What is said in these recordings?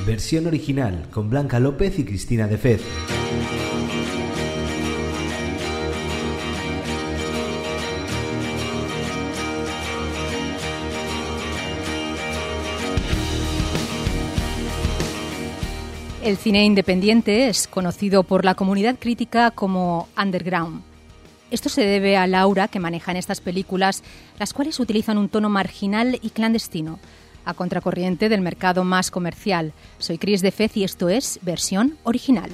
versión original con Blanca López y Cristina de Fez. El cine independiente es conocido por la comunidad crítica como underground. Esto se debe a la aura que manejan estas películas, las cuales utilizan un tono marginal y clandestino, a contracorriente del mercado más comercial. Soy Cris de Fez y esto es Versión Original.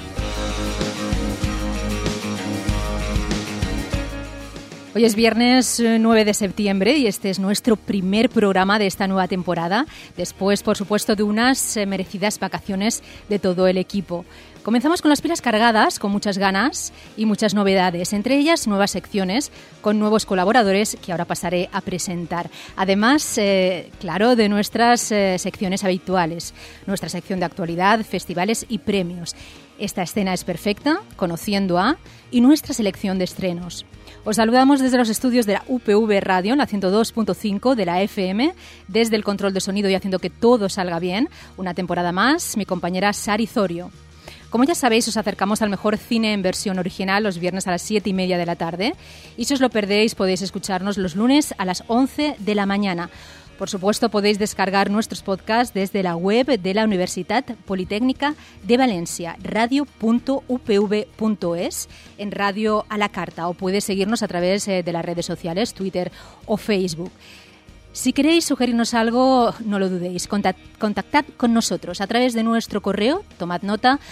Hoy es viernes 9 de septiembre y este es nuestro primer programa de esta nueva temporada, después, por supuesto, de unas merecidas vacaciones de todo el equipo. Comenzamos con las pilas cargadas, con muchas ganas y muchas novedades, entre ellas nuevas secciones con nuevos colaboradores que ahora pasaré a presentar. Además, claro, de nuestras secciones habituales, nuestra sección de actualidad, festivales y premios. Esta escena es perfecta, conociendo a, y nuestra selección de estrenos. Os saludamos desde los estudios de la UPV Radio en la 102.5 de la FM, desde el control de sonido y haciendo que todo salga bien. Una temporada más, mi compañera Sari Zorio. Como ya sabéis, os acercamos al mejor cine en versión original los viernes a las 7:30 de la tarde. Y si os lo perdéis, podéis escucharnos los lunes a las 11 de la mañana. Por supuesto, podéis descargar nuestros podcasts desde la web de la Universitat Politécnica de Valencia, radio.upv.es, en Radio a la Carta, o puedes seguirnos a través de las redes sociales, Twitter o Facebook. Si queréis sugerirnos algo, no lo dudéis, contactad con nosotros a través de nuestro correo, tomad nota,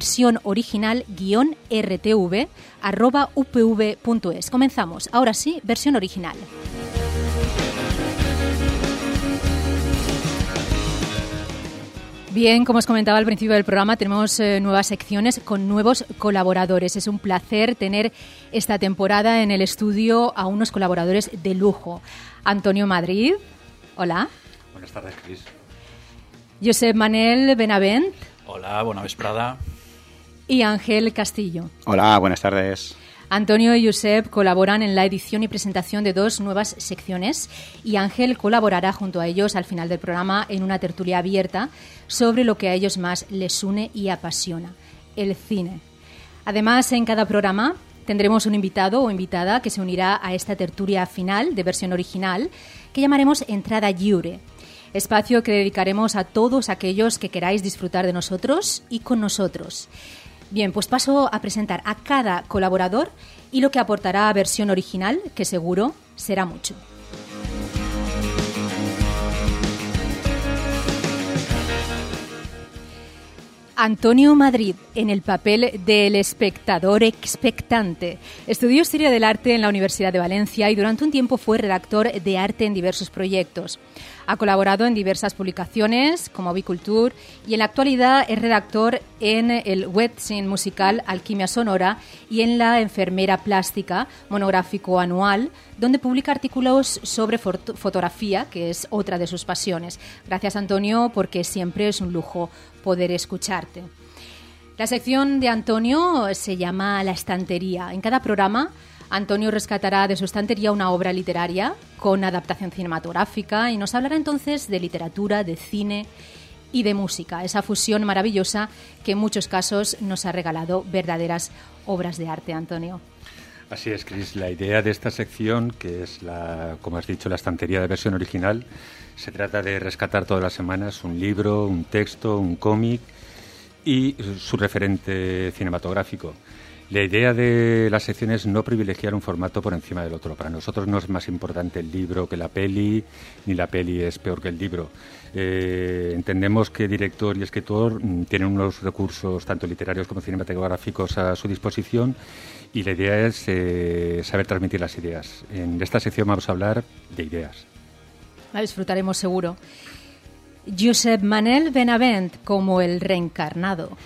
versión original-rtv@upv.es. Comenzamos, ahora sí, versión original. Bien, como os comentaba al principio del programa, tenemos nuevas secciones con nuevos colaboradores. Es un placer tener esta temporada en el estudio a unos colaboradores de lujo. Antonio Madrid, hola. Buenas tardes, Cris. Josep Manel Benavent. Hola, bona vesprada. Y Ángel Castillo. Hola, buenas tardes. Antonio y Josep colaboran en la edición y presentación de dos nuevas secciones y Ángel colaborará junto a ellos al final del programa en una tertulia abierta sobre lo que a ellos más les une y apasiona, el cine. Además, en cada programa tendremos un invitado o invitada que se unirá a esta tertulia final de versión original que llamaremos Entrada Lliure, espacio que dedicaremos a todos aquellos que queráis disfrutar de nosotros y con nosotros. Bien, pues paso a presentar a cada colaborador y lo que aportará a versión original, que seguro será mucho. Antonio Madrid, en el papel del espectador expectante. Estudió Historia del Arte en la Universidad de Valencia y durante un tiempo fue redactor de arte en diversos proyectos. Ha colaborado en diversas publicaciones como Biculture y en la actualidad es redactor en el webzine musical Alquimia Sonora y en La Enfermera Plástica, monográfico anual, donde publica artículos sobre fotografía, que es otra de sus pasiones. Gracias, Antonio, porque siempre es un lujo poder escucharte. La sección de Antonio se llama La Estantería. En cada programa, Antonio rescatará de su estantería una obra literaria con adaptación cinematográfica y nos hablará entonces de literatura, de cine y de música, esa fusión maravillosa que en muchos casos nos ha regalado verdaderas obras de arte, Antonio. Así es, Cris. La idea de esta sección, que es, como has dicho, la estantería de versión original, se trata de rescatar todas las semanas un libro, un texto, un cómic y su referente cinematográfico. La idea de la sección es no privilegiar un formato por encima del otro. Para nosotros no es más importante el libro que la peli, ni la peli es peor que el libro. Entendemos que director y escritor tienen unos recursos tanto literarios como cinematográficos a su disposición y la idea es saber transmitir las ideas. En esta sección vamos a hablar de ideas. La disfrutaremos seguro. Josep Manel Benavent como el reencarnado.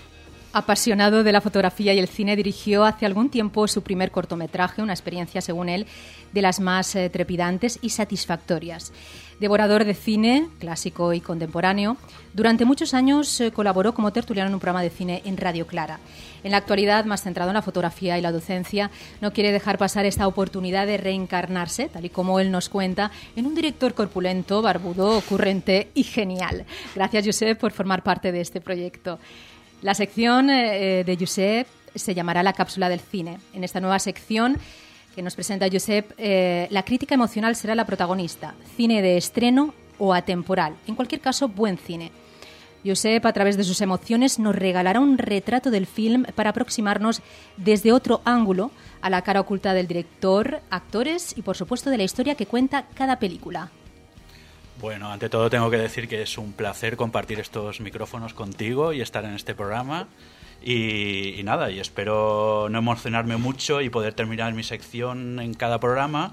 Apasionado de la fotografía y el cine, dirigió hace algún tiempo su primer cortometraje, una experiencia, según él, de las más trepidantes y satisfactorias. Devorador de cine, clásico y contemporáneo, durante muchos años colaboró como tertuliano en un programa de cine en Radio Clara. En la actualidad, más centrado en la fotografía y la docencia, no quiere dejar pasar esta oportunidad de reencarnarse, tal y como él nos cuenta, en un director corpulento, barbudo, ocurrente y genial. Gracias, Josep, por formar parte de este proyecto. La sección de Josep se llamará La cápsula del cine. En esta nueva sección que nos presenta Josep, la crítica emocional será la protagonista. Cine de estreno o atemporal. En cualquier caso, buen cine. Josep, a través de sus emociones, nos regalará un retrato del film para aproximarnos desde otro ángulo a la cara oculta del director, actores y, por supuesto, de la historia que cuenta cada película. Bueno, ante todo tengo que decir que es un placer compartir estos micrófonos contigo y estar en este programa. Y nada, y espero no emocionarme mucho y poder terminar mi sección en cada programa.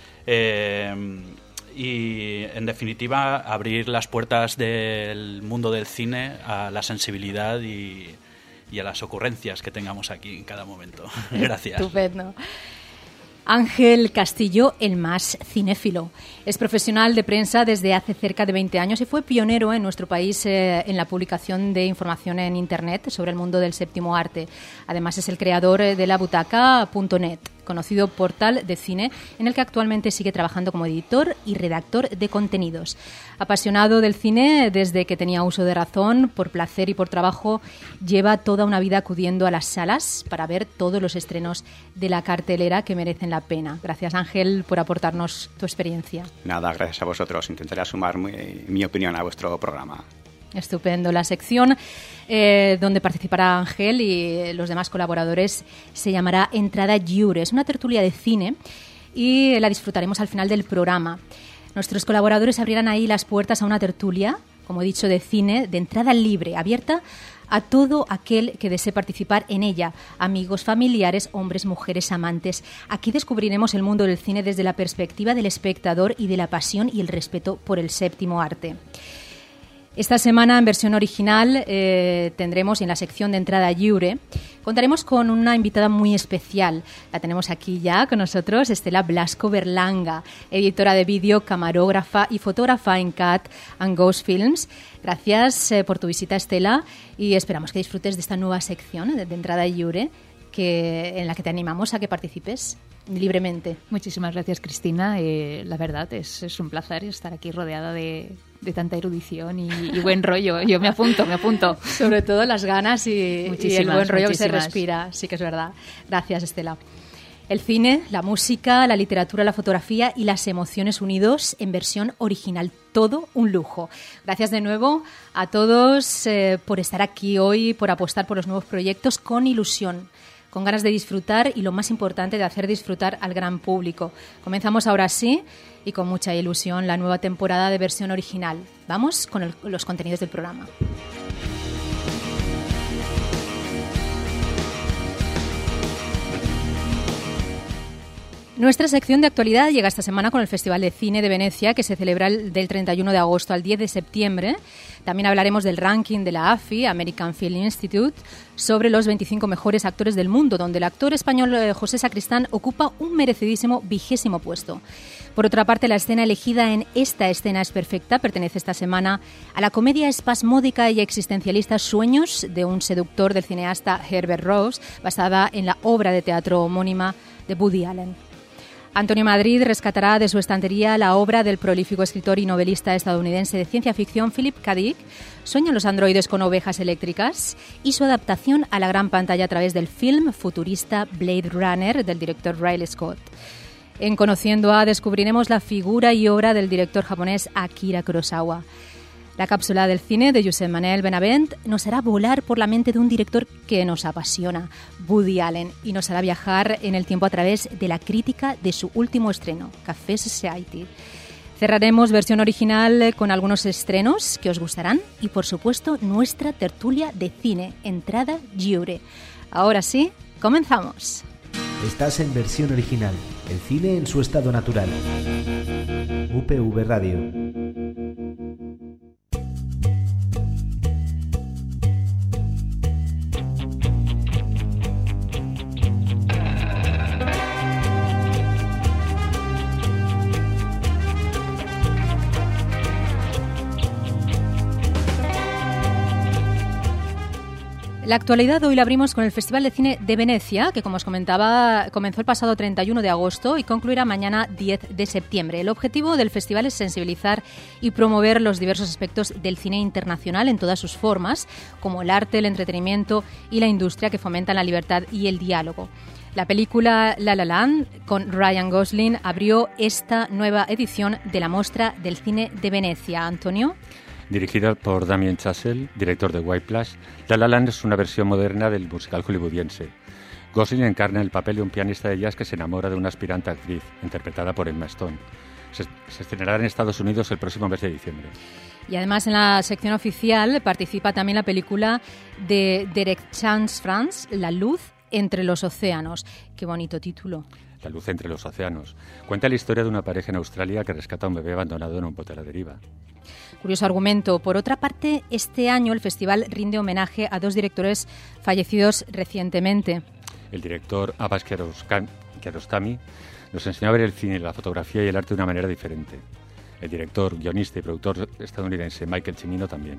Y, en definitiva, abrir las puertas del mundo del cine a la sensibilidad y a las ocurrencias que tengamos aquí en cada momento. Gracias. Estupendo. Ángel Castillo, el más cinéfilo. Es profesional de prensa desde hace cerca de 20 años y fue pionero en nuestro país en la publicación de información en Internet sobre el mundo del séptimo arte. Además, es el creador de labutaca.net, conocido portal de cine en el que actualmente sigue trabajando como editor y redactor de contenidos. Apasionado del cine desde que tenía uso de razón, por placer y por trabajo, lleva toda una vida acudiendo a las salas para ver todos los estrenos de la cartelera que merecen la pena. Gracias, Ángel, por aportarnos tu experiencia. Nada, gracias a vosotros. Intentaré sumar mi opinión a vuestro programa. Estupendo. La sección donde participará Ángel y los demás colaboradores se llamará Entrada Lliure. Es una tertulia de cine y la disfrutaremos al final del programa. Nuestros colaboradores abrirán ahí las puertas a una tertulia, como he dicho, de cine, de entrada libre, abierta a todo aquel que desee participar en ella. Amigos, familiares, hombres, mujeres, amantes. Aquí descubriremos el mundo del cine desde la perspectiva del espectador y de la pasión y el respeto por el séptimo arte. Esta semana, en versión original, tendremos en la sección de Entrada Lliure, contaremos con una invitada muy especial. La tenemos aquí ya con nosotros, Estela Blasco Berlanga, editora de vídeo, camarógrafa y fotógrafa en Cat and Ghost Films. Gracias por tu visita, Estela, y esperamos que disfrutes de esta nueva sección de Entrada Lliure, en la que te animamos a que participes libremente. Muchísimas gracias, Cristina. La verdad es un placer estar aquí rodeada de tanta erudición y buen rollo. Yo me apunto. Sobre todo las ganas y el buen rollo que se respira. Sí que es verdad. Gracias, Estela. El cine, la música, la literatura, la fotografía y las emociones unidos en versión original. Todo un lujo. Gracias de nuevo a todos por estar aquí hoy, por apostar por los nuevos proyectos con ilusión, con ganas de disfrutar y, lo más importante, de hacer disfrutar al gran público. Comenzamos ahora sí y con mucha ilusión la nueva temporada de versión original. Vamos con los contenidos del programa. Nuestra sección de actualidad llega esta semana con el Festival de Cine de Venecia, que se celebra del 31 de agosto al 10 de septiembre. También hablaremos del ranking de la AFI, American Film Institute, sobre los 25 mejores actores del mundo, donde el actor español José Sacristán ocupa un merecidísimo 20º puesto. Por otra parte, la escena elegida en Esta escena es perfecta pertenece esta semana a la comedia espasmódica y existencialista Sueños, de un seductor del cineasta Herbert Ross, basada en la obra de teatro homónima de Woody Allen. Antonio Madrid rescatará de su estantería la obra del prolífico escritor y novelista estadounidense de ciencia ficción Philip K. Dick, ¿Sueñan los androides con ovejas eléctricas?, y su adaptación a la gran pantalla a través del film futurista Blade Runner del director Ridley Scott. En Conociendo a descubriremos la figura y obra del director japonés Akira Kurosawa. La cápsula del cine de Josep Manel Benavent nos hará volar por la mente de un director que nos apasiona, Woody Allen, y nos hará viajar en el tiempo a través de la crítica de su último estreno, Café Society. Cerraremos versión original con algunos estrenos que os gustarán y, por supuesto, nuestra tertulia de cine, Entrada Lliure. Ahora sí, comenzamos. Estás en versión original, el cine en su estado natural. UPV Radio. La actualidad hoy la abrimos con el Festival de Cine de Venecia, que como os comentaba, comenzó el pasado 31 de agosto y concluirá mañana 10 de septiembre. El objetivo del festival es sensibilizar y promover los diversos aspectos del cine internacional en todas sus formas, como el arte, el entretenimiento y la industria que fomentan la libertad y el diálogo. La película La La Land, con Ryan Gosling, abrió esta nueva edición de la Mostra del Cine de Venecia. Antonio. Dirigida por Damien Chazelle, director de White Plush, La La Land es una versión moderna del musical hollywoodiense. Gosling encarna el papel de un pianista de jazz que se enamora de una aspirante actriz, interpretada por Emma Stone. Se estrenará en Estados Unidos el próximo mes de diciembre. Y además en la sección oficial participa también la película de Derek Chance France, La Luz entre los océanos. Qué bonito título. La luz entre los océanos. Cuenta la historia de una pareja en Australia que rescata a un bebé abandonado en un bote a la deriva. Curioso argumento. Por otra parte, este año el festival rinde homenaje a 2 directores fallecidos recientemente. El director Abbas Kiarostami nos enseñó a ver el cine, la fotografía y el arte de una manera diferente. El director, guionista y productor estadounidense Michael Cimino también.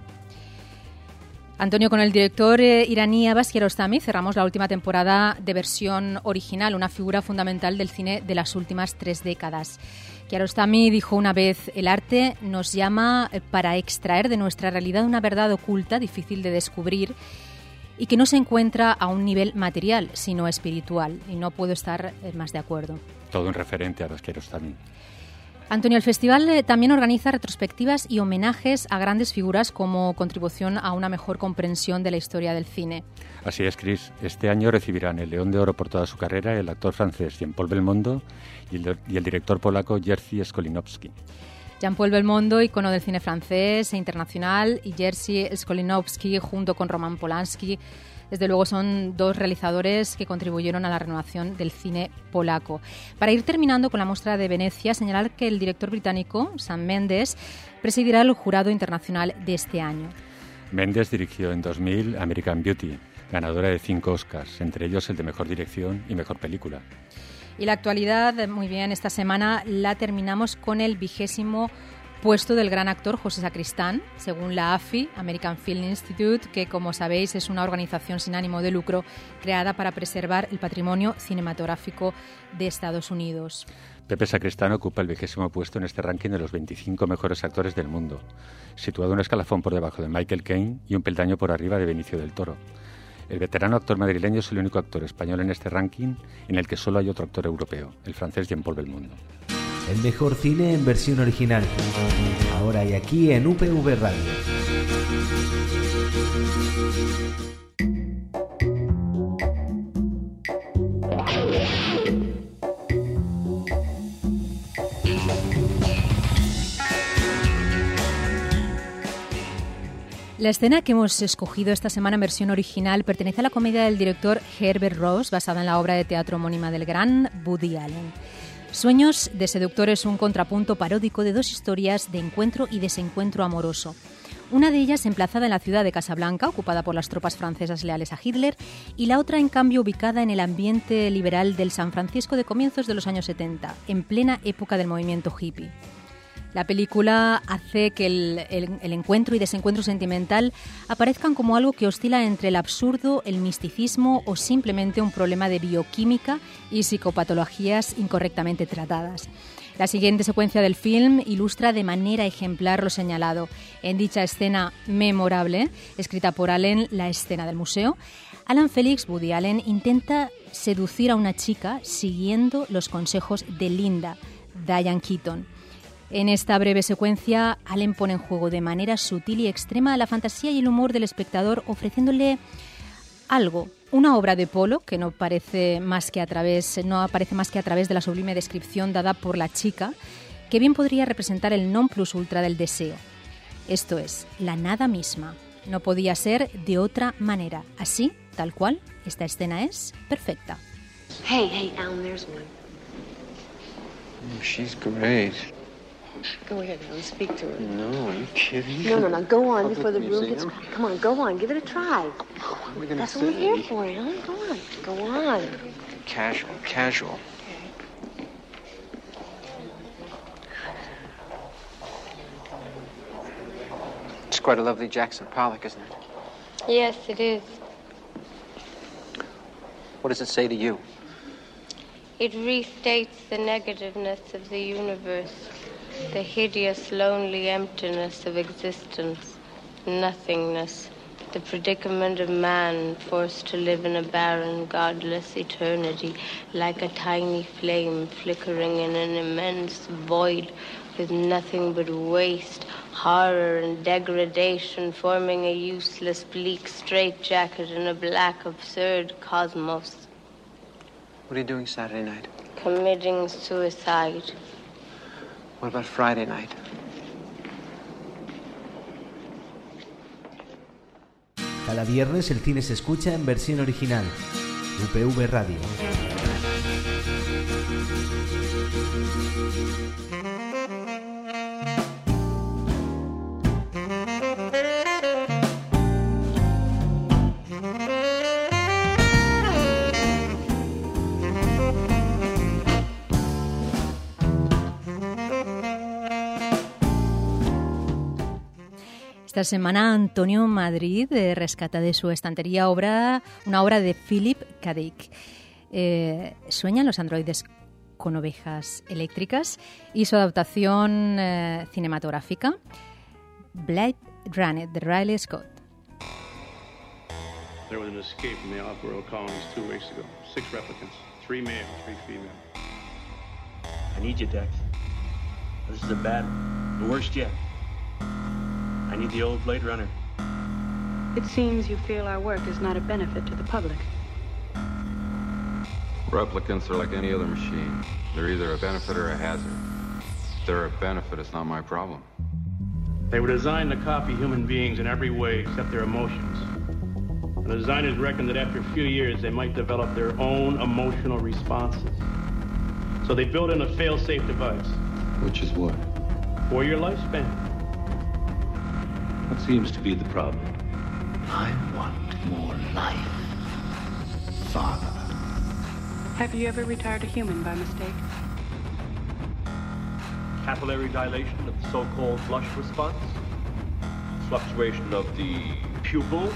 Antonio, con el director iraní Abbas Kiarostami cerramos la última temporada de versión original, una figura fundamental del cine de las últimas 3 décadas. Kiarostami dijo una vez: el arte nos llama para extraer de nuestra realidad una verdad oculta, difícil de descubrir y que no se encuentra a un nivel material, sino espiritual. Y no puedo estar más de acuerdo. Todo un referente a Abbas Kiarostami. Antonio, el festival también organiza retrospectivas y homenajes a grandes figuras como contribución a una mejor comprensión de la historia del cine. Así es, Chris. Este año recibirán el León de Oro por toda su carrera el actor francés Jean-Paul Belmondo y el director polaco Jerzy Skolimowski. Jean-Paul Belmondo, icono del cine francés e internacional, y Jerzy Skolimowski, junto con Roman Polanski, desde luego son 2 realizadores que contribuyeron a la renovación del cine polaco. Para ir terminando con la Mostra de Venecia, señalar que el director británico, Sam Mendes, presidirá el jurado internacional de este año. Mendes dirigió en 2000 American Beauty, ganadora de 5 Oscars, entre ellos el de Mejor Dirección y Mejor Película. Y la actualidad, muy bien, esta semana la terminamos con el 20º puesto del gran actor José Sacristán, según la AFI, American Film Institute, que, como sabéis, es una organización sin ánimo de lucro creada para preservar el patrimonio cinematográfico de Estados Unidos. Pepe Sacristán ocupa el 20º puesto en este ranking de los 25 mejores actores del mundo, situado un escalafón por debajo de Michael Caine y un peldaño por arriba de Benicio del Toro. El veterano actor madrileño es el único actor español en este ranking en el que solo hay otro actor europeo, el francés Jean-Paul Belmondo. El mejor cine en versión original. Ahora y aquí en UPV Radio. La escena que hemos escogido esta semana en versión original pertenece a la comedia del director Herbert Ross, basada en la obra de teatro homónima del gran Woody Allen. Sueños de seductor es un contrapunto paródico de 2 historias de encuentro y desencuentro amoroso. Una de ellas emplazada en la ciudad de Casablanca, ocupada por las tropas francesas leales a Hitler, y la otra, en cambio, ubicada en el ambiente liberal del San Francisco de comienzos de los años 70, en plena época del movimiento hippie. La película hace que el encuentro y desencuentro sentimental aparezcan como algo que oscila entre el absurdo, el misticismo o simplemente un problema de bioquímica y psicopatologías incorrectamente tratadas. La siguiente secuencia del film ilustra de manera ejemplar lo señalado. En dicha escena memorable, escrita por Allen, la escena del museo, Alan Félix, Woody Allen, intenta seducir a una chica siguiendo los consejos de Linda, Diane Keaton. En esta breve secuencia, Allen pone en juego de manera sutil y extrema la fantasía y el humor del espectador, ofreciéndole algo, una obra de Polo que no aparece más que a través de la sublime descripción dada por la chica, que bien podría representar el non plus ultra del deseo. Esto es, la nada misma. No podía ser de otra manera. Así, tal cual, esta escena es perfecta. Hey, Alan, there's one. Oh, she's great. Go ahead, Alan, speak to her. No, are you kidding? No, go on Public before the room gets... museum? Come on, go on, give it a try. What are we gonna That's say? what we're here for, Alan. Go on. Casual. It's quite a lovely Jackson Pollock, isn't it? Yes, it is. What does it say to you? It restates the negativeness of the universe, the hideous, lonely emptiness of existence, nothingness, the predicament of man forced to live in a barren, godless eternity, like a tiny flame flickering in an immense void with nothing but waste, horror and degradation, forming a useless, bleak straitjacket in a black, absurd cosmos. What are you doing Saturday night? Committing suicide. What about Friday night? Cada viernes el cine se escucha en versión original. UPV Radio. Esta semana Antonio Madrid rescata de su estantería una obra de Philip K. Dick. ¿Sueñan los androides con ovejas eléctricas? Y su adaptación cinematográfica, Blade Runner, de Riley Scott. There was an escape from the off-world colonies 2 weeks ago. 6 replicants, 3 male, 3 female. I need you, Dex. This is a bad one. The worst yet. I need the old Blade Runner. It seems you feel our work is not a benefit to the public. Replicants are like any other machine. They're either a benefit or a hazard. If they're a benefit, it's not my problem. They were designed to copy human beings in every way except their emotions. And the designers reckoned that after a few years, they might develop their own emotional responses. So they built in a fail-safe device. Which is what? For your lifespan. What seems to be the problem? I want more life, Father. Have you ever retired a human by mistake? Capillary dilation of the so-called blush response, fluctuation of the pupil,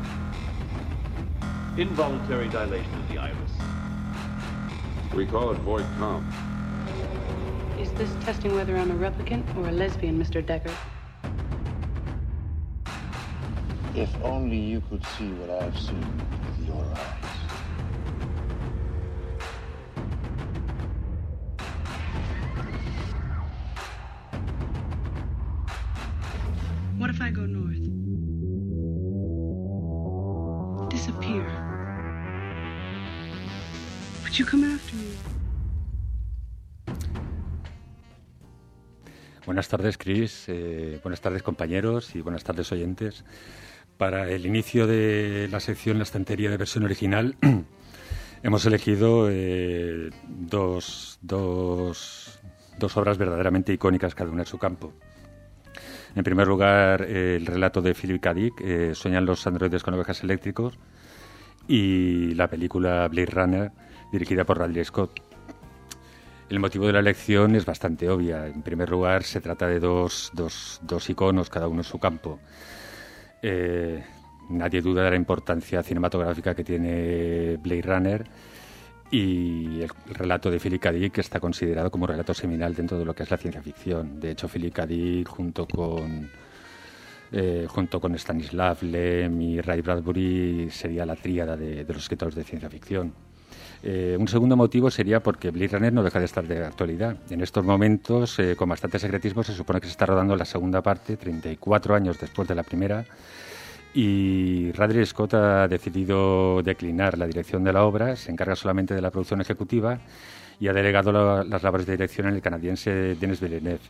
involuntary dilation of the iris. We call it void comp. Is this testing whether I'm a replicant or a lesbian, Mr. Decker? If only you could see what I've seen with your eyes. What if I go north? Disappear. Would you come after me? Buenas tardes, Chris. Buenas tardes, compañeros, y buenas tardes, oyentes. Para el inicio de la sección La estantería de versión original hemos elegido dos obras verdaderamente icónicas, cada una en su campo. En primer lugar, el relato de Philip K. Dick, Sueñan los androides con ovejas eléctricos, y la película Blade Runner, dirigida por Ridley Scott. El motivo de la elección es bastante obvia. En primer lugar, se trata de dos iconos, cada uno en su campo. Nadie duda de la importancia cinematográfica que tiene Blade Runner, y el relato de Philip K. Dick está considerado como relato seminal dentro de lo que es la ciencia ficción. De hecho, Philip K. Dick junto con Stanislav Lem y Ray Bradbury sería la tríada de los escritores de ciencia ficción. Un segundo motivo sería porque Blade Runner no deja de estar de actualidad. En estos momentos, con bastante secretismo, se supone que se está rodando la segunda parte, 34 años después de la primera, y Ridley Scott ha decidido declinar la dirección de la obra, se encarga solamente de la producción ejecutiva y ha delegado las labores de dirección en el canadiense Denis Villeneuve.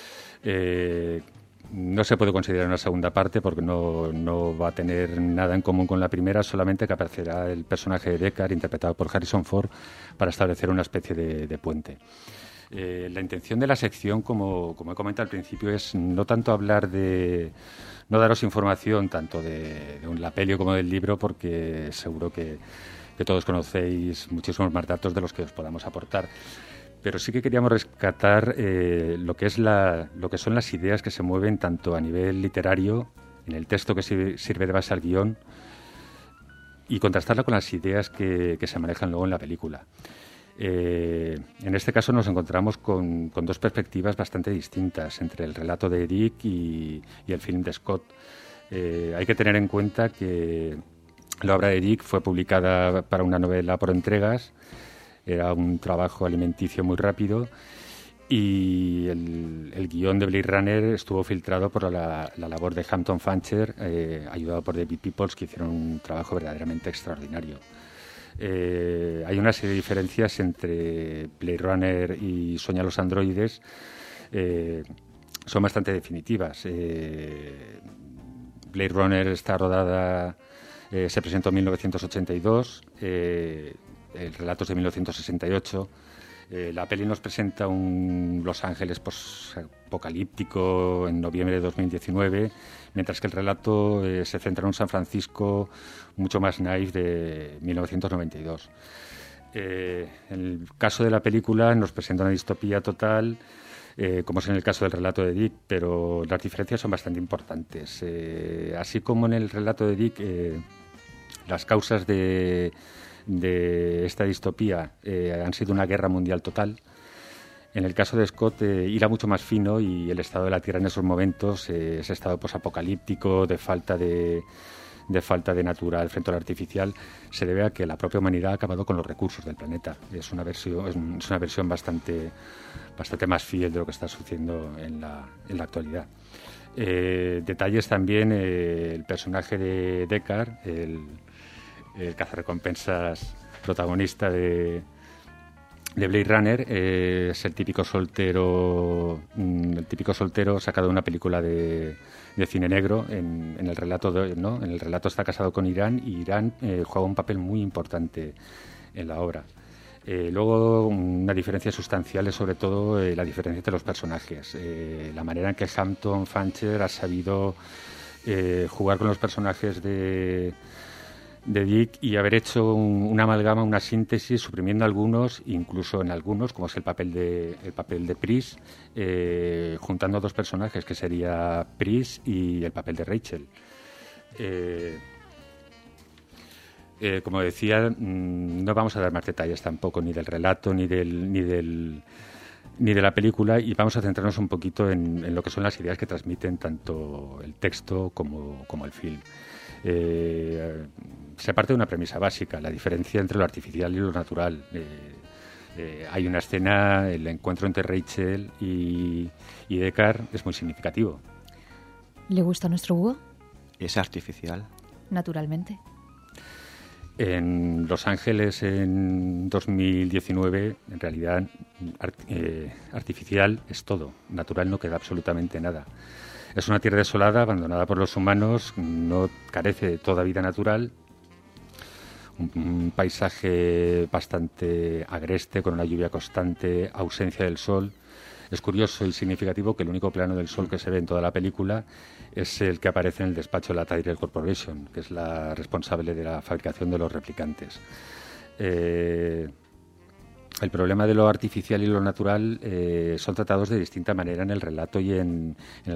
No se puede considerar una segunda parte porque no va a tener nada en común con la primera, solamente que aparecerá el personaje de Deckard, interpretado por Harrison Ford, para establecer una especie de puente. La intención de la sección, como he comentado al principio, es no tanto hablar no daros información tanto de la peli como del libro, porque seguro que todos conocéis muchísimos más datos de los que os podamos aportar. Pero sí que queríamos rescatar lo que son las ideas que se mueven tanto a nivel literario, en el texto que sirve de base al guión, y contrastarla con las ideas que se manejan luego en la película. En este caso nos encontramos con dos perspectivas bastante distintas entre el relato de Dick y el film de Scott. Hay que tener en cuenta que la obra de Dick fue publicada para una novela por entregas, era un trabajo alimenticio muy rápido, y el guión de Blade Runner estuvo filtrado por la labor de Hampton Fancher, ayudado por David Peoples, que hicieron un trabajo verdaderamente extraordinario. Hay una serie de diferencias entre Blade Runner y Sueña los androides, son bastante definitivas. Blade Runner está rodada, se presentó en 1982, el relato es de 1968. La peli nos presenta un Los Ángeles post-apocalíptico en noviembre de 2019, mientras que el relato se centra en un San Francisco mucho más naif de 1992. En el caso de la película nos presenta una distopía total, como es en el caso del relato de Dick, pero las diferencias son bastante importantes. Así como en el relato de Dick, las causas de esta distopía han sido una guerra mundial total. En el caso de Scott irá mucho más fino, y el estado de la Tierra en esos momentos, ese estado posapocalíptico de falta de natural frente al artificial, se debe a que la propia humanidad ha acabado con los recursos del planeta. Es una versión bastante más fiel de lo que está sucediendo en la actualidad. Detalles también, el personaje de Deckard, el cazarrecompensas protagonista de Blade Runner, es el típico soltero sacado de una película de cine negro. En el relato en el relato está casado con Irán, y Irán juega un papel muy importante en la obra. Luego, una diferencia sustancial es sobre todo la diferencia entre los personajes, la manera en que Hampton Fancher ha sabido jugar con los personajes de Dick y haber hecho una amalgama, una síntesis, suprimiendo algunos, incluso en algunos, como es el papel de Pris, juntando dos personajes, que sería Pris y el papel de Rachel. Como decía, no vamos a dar más detalles tampoco, ni del relato ni de la película, y vamos a centrarnos un poquito en lo que son las ideas que transmiten tanto el texto como el film. Se parte de una premisa básica, la diferencia entre lo artificial y lo natural. Hay una escena, el encuentro entre Rachel y Deckard es muy significativo. ¿Le gusta nuestro búho? ¿Es artificial? Naturalmente. En Los Ángeles, en 2019, en realidad artificial es todo, natural no queda absolutamente nada. Es una tierra desolada, abandonada por los humanos, no carece de toda vida natural, un paisaje bastante agreste, con una lluvia constante, ausencia del sol. Es curioso y significativo que el único plano del sol que se ve en toda la película es el que aparece en el despacho de la Tyrell Corporation, que es la responsable de la fabricación de los replicantes. El problema de lo artificial y lo natural son tratados de distinta manera en el relato y en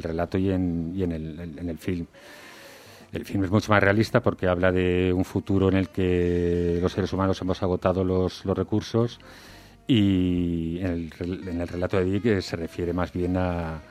el film. El film es mucho más realista porque habla de un futuro en el que los seres humanos hemos agotado los recursos, y en el relato de Dick se refiere más bien a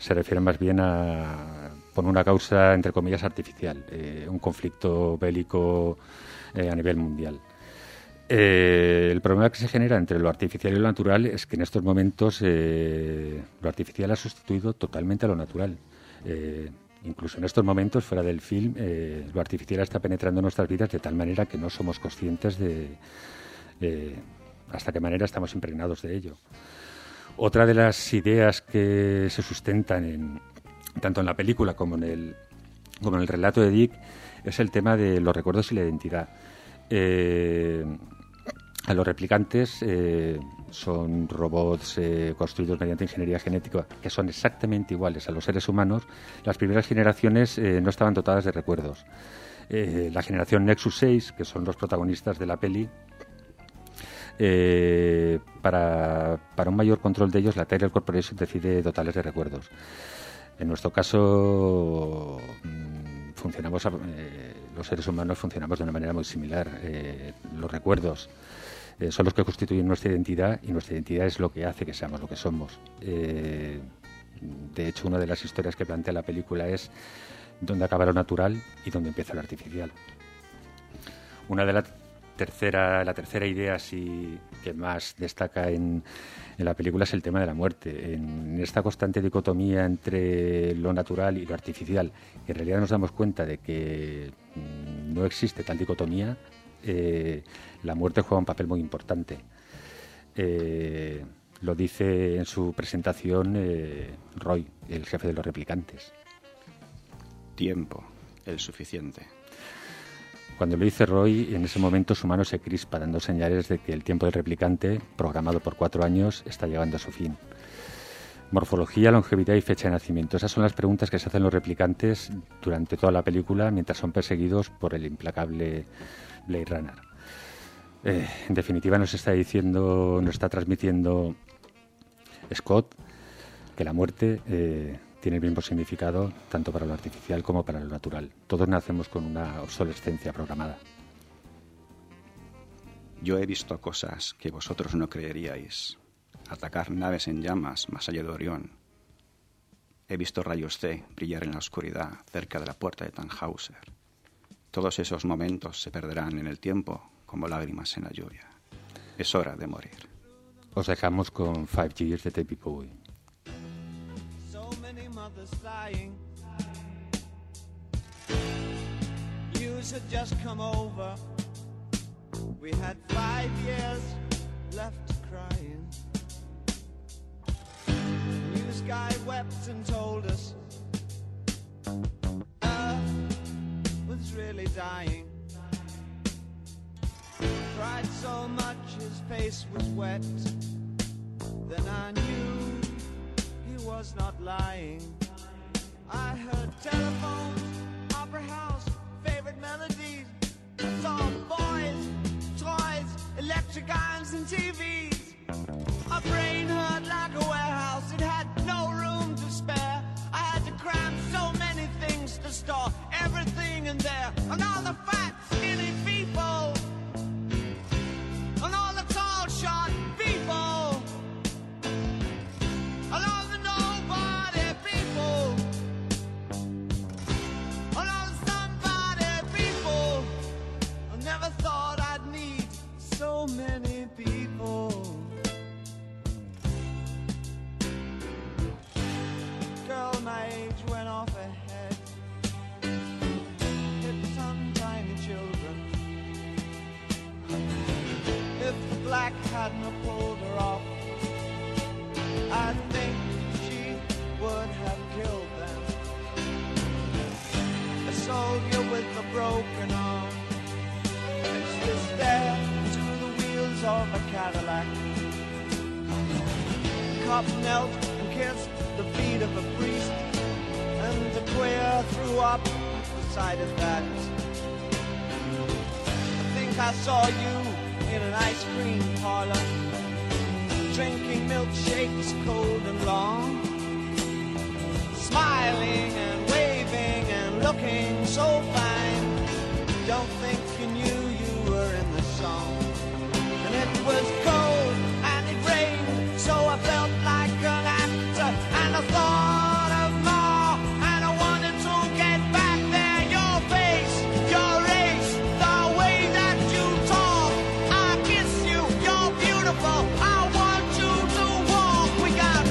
por una causa entre comillas artificial, un conflicto bélico a nivel mundial. El problema que se genera entre lo artificial y lo natural es que en estos momentos lo artificial ha sustituido totalmente a lo natural. Incluso en estos momentos, fuera del film, lo artificial está penetrando en nuestras vidas de tal manera que no somos conscientes de hasta qué manera estamos impregnados de ello. Otra de las ideas que se sustentan tanto en la película como en el relato de Dick es el tema de los recuerdos y la identidad. A los replicantes son robots construidos mediante ingeniería genética que son exactamente iguales a los seres humanos. Las primeras generaciones no estaban dotadas de recuerdos. La generación Nexus 6, que son los protagonistas de la peli, para un mayor control de ellos, la Tyrell Corporation decide dotarles de recuerdos. En nuestro caso, funcionamos los seres humanos funcionamos de una manera muy similar. Los recuerdos son los que constituyen nuestra identidad, y nuestra identidad es lo que hace que seamos lo que somos. De hecho, una de las historias que plantea la película es dónde acaba lo natural y dónde empieza lo artificial. La tercera idea que más destaca en la película es el tema de la muerte. En esta constante dicotomía entre lo natural y lo artificial, en realidad nos damos cuenta de que no existe tal dicotomía. La muerte juega un papel muy importante. Lo dice en su presentación Roy, el jefe de los replicantes. Tiempo, el suficiente. Cuando lo dice Roy, en ese momento su mano se crispa, dando señales de que el tiempo del replicante, programado por 4 años, está llegando a su fin. Morfología, longevidad y fecha de nacimiento. Esas son las preguntas que se hacen los replicantes durante toda la película mientras son perseguidos por el implacable Blade Runner. En definitiva, nos está transmitiendo Scott que la muerte tiene el mismo significado tanto para lo artificial como para lo natural. Todos nacemos con una obsolescencia programada. Yo he visto cosas que vosotros no creeríais. Atacar naves en llamas más allá de Orión. He visto rayos C brillar en la oscuridad cerca de la puerta de Tannhauser. Todos esos momentos se perderán en el tiempo como lágrimas en la lluvia. Es hora de morir. Os dejamos con 5 Years de David Bowie. News had just come over. We had 5 years left crying. News guy wept and told us Earth was really dying. Cried so much his face was wet. Then I knew he was not lying. I heard telephones, opera house, favorite melodies. I saw boys, toys, electric irons and TVs. My brain hurt like a warehouse, it had no room to spare. I had to cram so many things to store everything in there. And all the fat, skinny people, and all the tall, short people, and all the nobody people, and all the somebody people. I never thought I'd need so many people. Girl my age went off ahead, hit some tiny children. If the black hadn't have pulled her off, I think she would have killed them. A soldier with a broken arm fixed his stare to the wheels of a Cadillac. Cop knelt and kissed the feet of a priest, and the queer threw up the sight of that. I think I saw you in an ice cream parlor, drinking milkshakes cold and long, smiling and waving and looking so fine. Don't think you knew you were in the song. And it was cold and it rained, so I felt like an actor, and I thought of more, and I wanted to get back there. Your face, your race, the way that you talk, I kiss you, you're beautiful, I want you to walk. We got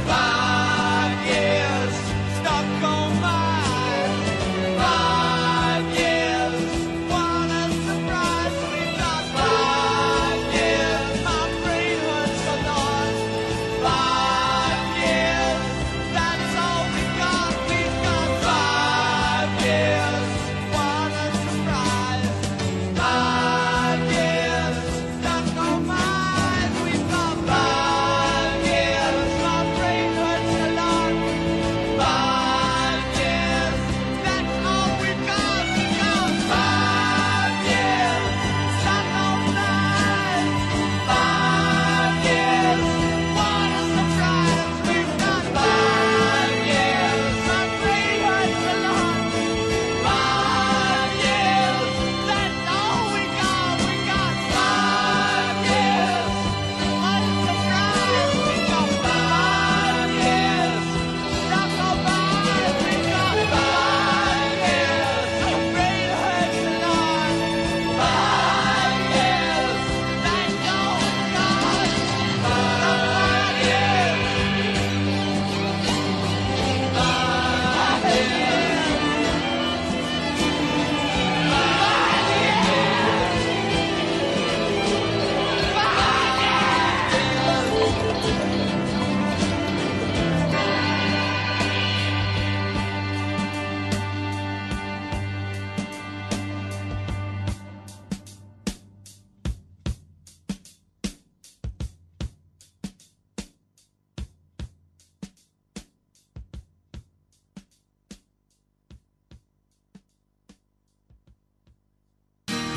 5 years stuck on my 5 years.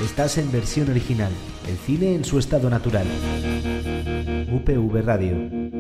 Estás en versión original, el cine en su estado natural. UPV Radio.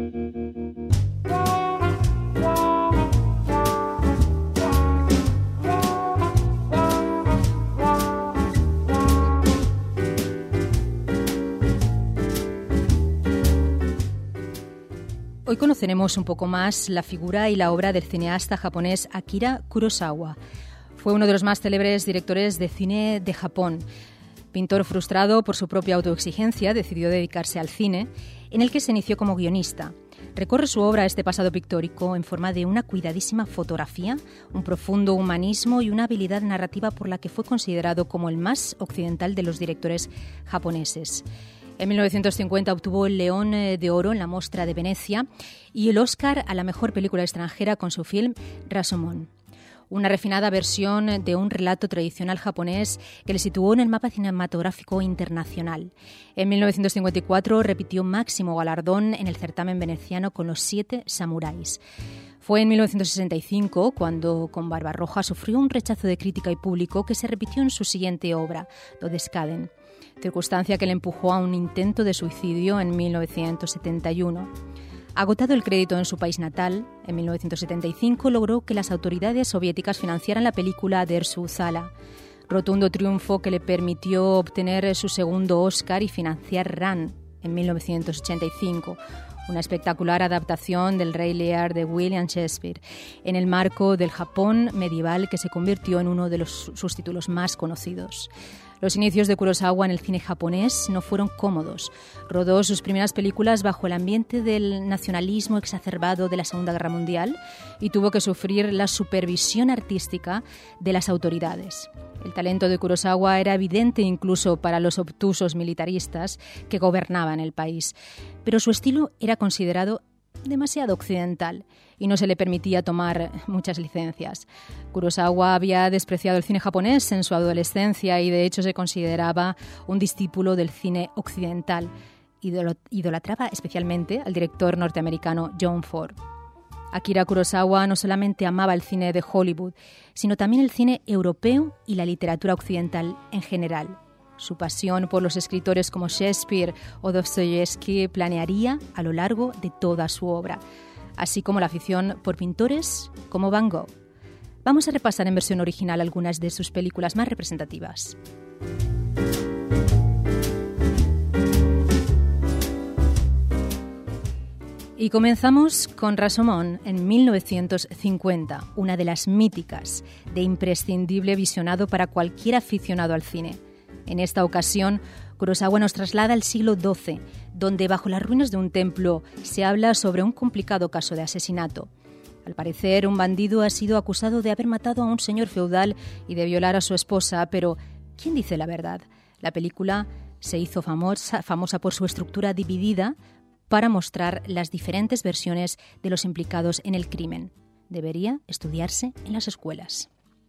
Hoy conoceremos un poco más la figura y la obra del cineasta japonés Akira Kurosawa. Fue uno de los más célebres directores de cine de Japón. Pintor frustrado por su propia autoexigencia, decidió dedicarse al cine, en el que se inició como guionista. Recorre su obra este pasado pictórico en forma de una cuidadísima fotografía, un profundo humanismo y una habilidad narrativa por la que fue considerado como el más occidental de los directores japoneses. En 1950 obtuvo el León de Oro en la Mostra de Venecia y el Oscar a la mejor película extranjera con su film Rashomon. Una refinada versión de un relato tradicional japonés que le situó en el mapa cinematográfico internacional. En 1954 repitió máximo galardón en el certamen veneciano con Los 7 samuráis. Fue en 1965 cuando con Barbarroja sufrió un rechazo de crítica y público que se repitió en su siguiente obra, Todeskaden, circunstancia que le empujó a un intento de suicidio en 1971. Agotado el crédito en su país natal, en 1975 logró que las autoridades soviéticas financiaran la película Dersu Uzala, rotundo triunfo que le permitió obtener su segundo Oscar y financiar Ran en 1985, una espectacular adaptación del Rey Lear de William Shakespeare, en el marco del Japón medieval que se convirtió en uno de sus títulos más conocidos. Los inicios de Kurosawa en el cine japonés no fueron cómodos. Rodó sus primeras películas bajo el ambiente del nacionalismo exacerbado de la Segunda Guerra Mundial y tuvo que sufrir la supervisión artística de las autoridades. El talento de Kurosawa era evidente incluso para los obtusos militaristas que gobernaban el país, pero su estilo era considerado demasiado occidental y no se le permitía tomar muchas licencias. Kurosawa había despreciado el cine japonés en su adolescencia y de hecho se consideraba un discípulo del cine occidental. Idolatraba especialmente al director norteamericano John Ford. Akira Kurosawa no solamente amaba el cine de Hollywood, sino también el cine europeo y la literatura occidental en general. Su pasión por los escritores como Shakespeare o Dostoyevsky planearía a lo largo de toda su obra, así como la afición por pintores como Van Gogh. Vamos a repasar en versión original algunas de sus películas más representativas. Y comenzamos con Rashomon en 1950, una de las míticas, de imprescindible visionado para cualquier aficionado al cine. En esta ocasión, Kurosawa nos traslada al siglo XII, donde bajo las ruinas de un templo se habla sobre un complicado caso de asesinato. Al parecer, un bandido ha sido acusado de haber matado a un señor feudal y de violar a su esposa, pero ¿quién dice la verdad? La película se hizo famosa por su estructura dividida para mostrar las diferentes versiones de los implicados en el crimen. Debería estudiarse en las escuelas.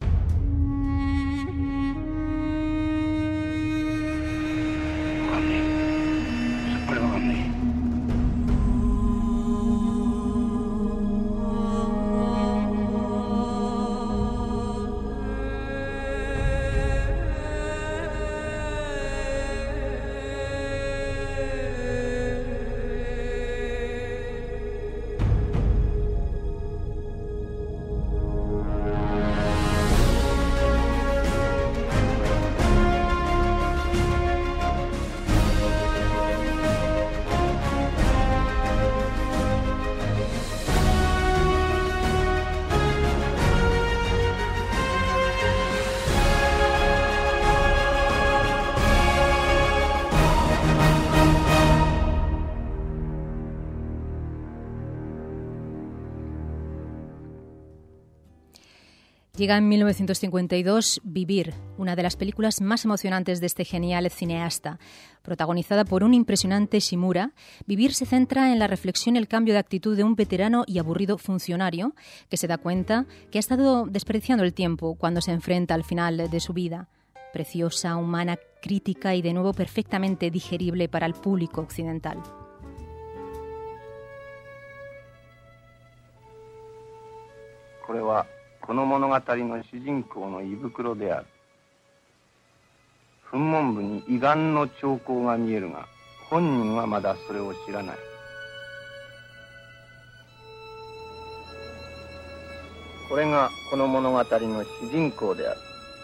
Llega en 1952 Vivir, una de las películas más emocionantes de este genial cineasta. Protagonizada por un impresionante Shimura, Vivir se centra en la reflexión y el cambio de actitud de un veterano y aburrido funcionario que se da cuenta que ha estado desperdiciando el tiempo cuando se enfrenta al final de su vida. Preciosa, humana, crítica y de nuevo perfectamente digerible para el público occidental. これはこの物語の主人公の胃袋である。 噴門部に胃がんの兆候が見えるが、本人はまだそれを知らない。これがこの物語の主人公である。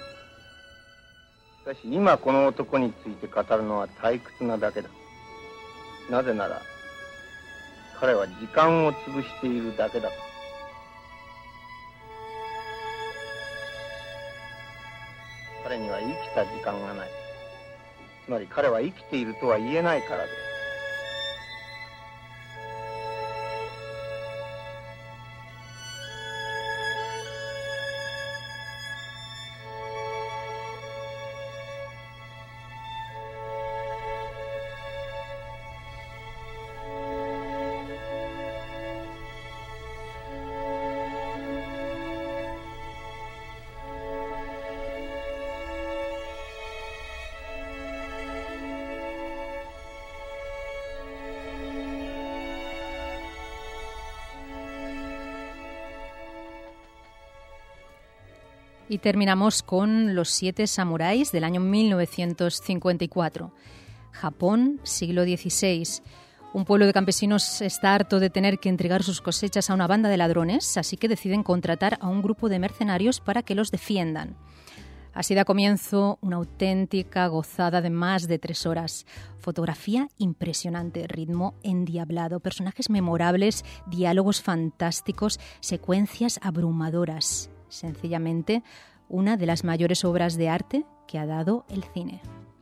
しかし今この男について語るのは退屈なだけだ。なぜなら彼は時間を潰しているだけだ。彼には生きた時間がない。つまり彼は生きているとは言えないからです。 Y terminamos con Los 7 samuráis del año 1954. Japón, siglo XVI. Un pueblo de campesinos está harto de tener que entregar sus cosechas a una banda de ladrones, así que deciden contratar a un grupo de mercenarios para que los defiendan. Así da comienzo una auténtica gozada de más de 3 horas. Fotografía impresionante, ritmo endiablado, personajes memorables, diálogos fantásticos, secuencias abrumadoras. Sencillamente, una de las mayores obras de arte que ha dado el cine.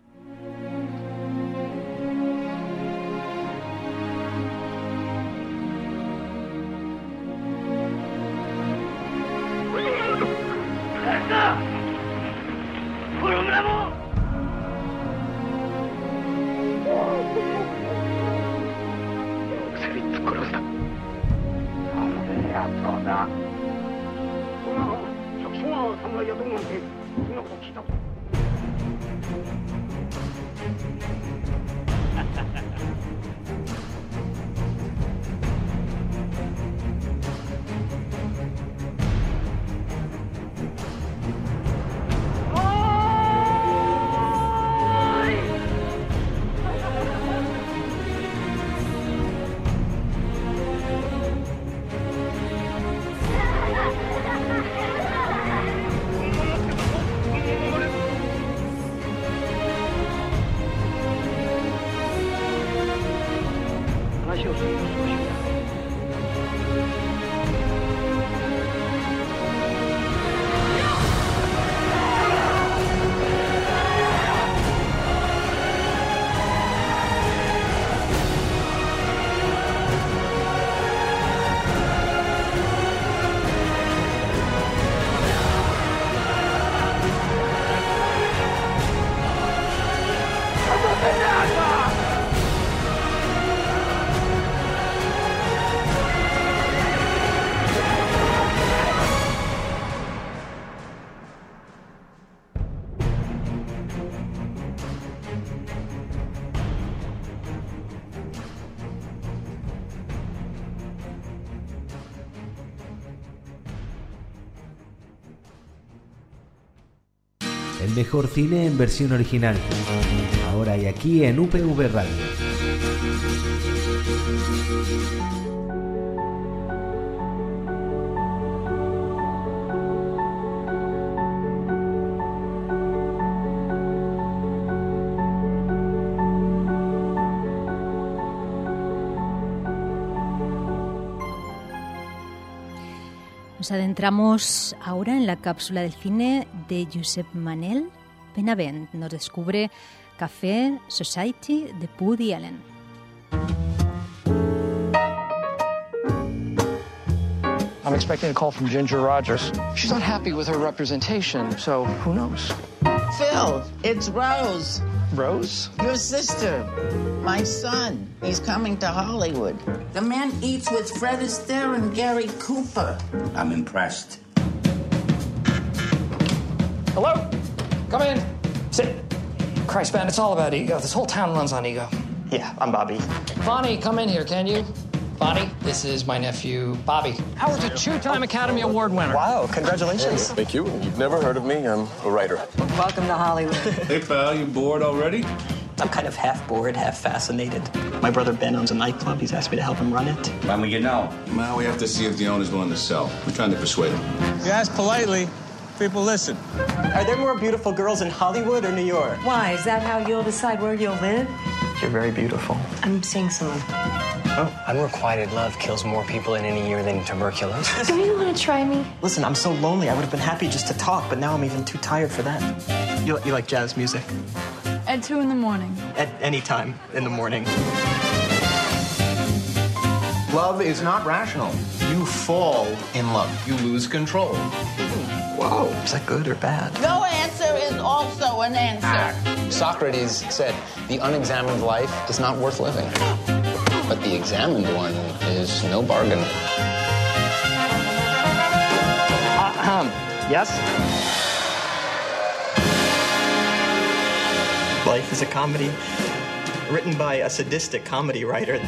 El mejor cine en versión original. Ahora y aquí en UPV Radio. Nos adentramos ahora en la cápsula del cine de Josep Manel Benavent. Nos descubre Café Society de Woody Allen. I'm expecting a call from Ginger Rogers. She's not happy with her representation, so who knows? Phil, it's Rose. Rose? Your sister. My son. He's coming to Hollywood. The man eats with Fred Astaire and Gary Cooper. I'm impressed. Hello? Come in. Sit. Christ, man, it's all about ego. This whole town runs on ego. Yeah, I'm Bobby. Bonnie, come in here, can you? Bonnie, this is my nephew, Bobby. Howard's a two-time Academy Award winner. Wow, congratulations. Thank you. You've never heard of me. I'm a writer. Welcome to Hollywood. Hey, pal, you bored already? I'm kind of half bored, half fascinated. My brother Ben owns a nightclub. He's asked me to help him run it. When we get out? Well, we have to see if the owner's willing to sell. We're trying to persuade him. You ask politely, people listen. Are there more beautiful girls in Hollywood or New York? Why? Is that how you'll decide where you'll live? You're very beautiful. I'm seeing someone. Oh, unrequited love kills more people in any year than tuberculosis. Do you want to try me? Listen, I'm so lonely. I would have been happy just to talk, but now I'm even too tired for that. You like jazz music? At 2 in the morning. At any time in the morning. Love is not rational. You fall in love. You lose control. Whoa. Is that good or bad? No answer is also an answer. Socrates said, the unexamined life is not worth living. But the examined one is no bargain. Yes? Life is a comedy written by a sadistic comedy writer.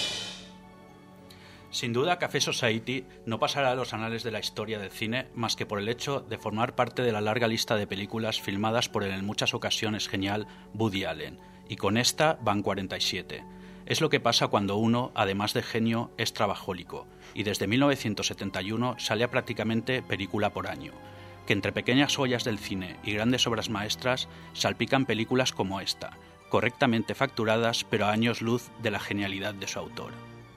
Sin duda, Café Society no pasará a los anales de la historia del cine más que por el hecho de formar parte de la larga lista de películas filmadas por el en muchas ocasiones genial Woody Allen, y con esta van 47. Es lo que pasa cuando uno, además de genio, es trabajólico, y desde 1971 sale a prácticamente película por año, que entre pequeñas joyas del cine y grandes obras maestras salpican películas como esta, correctamente facturadas pero a años luz de la genialidad de su autor.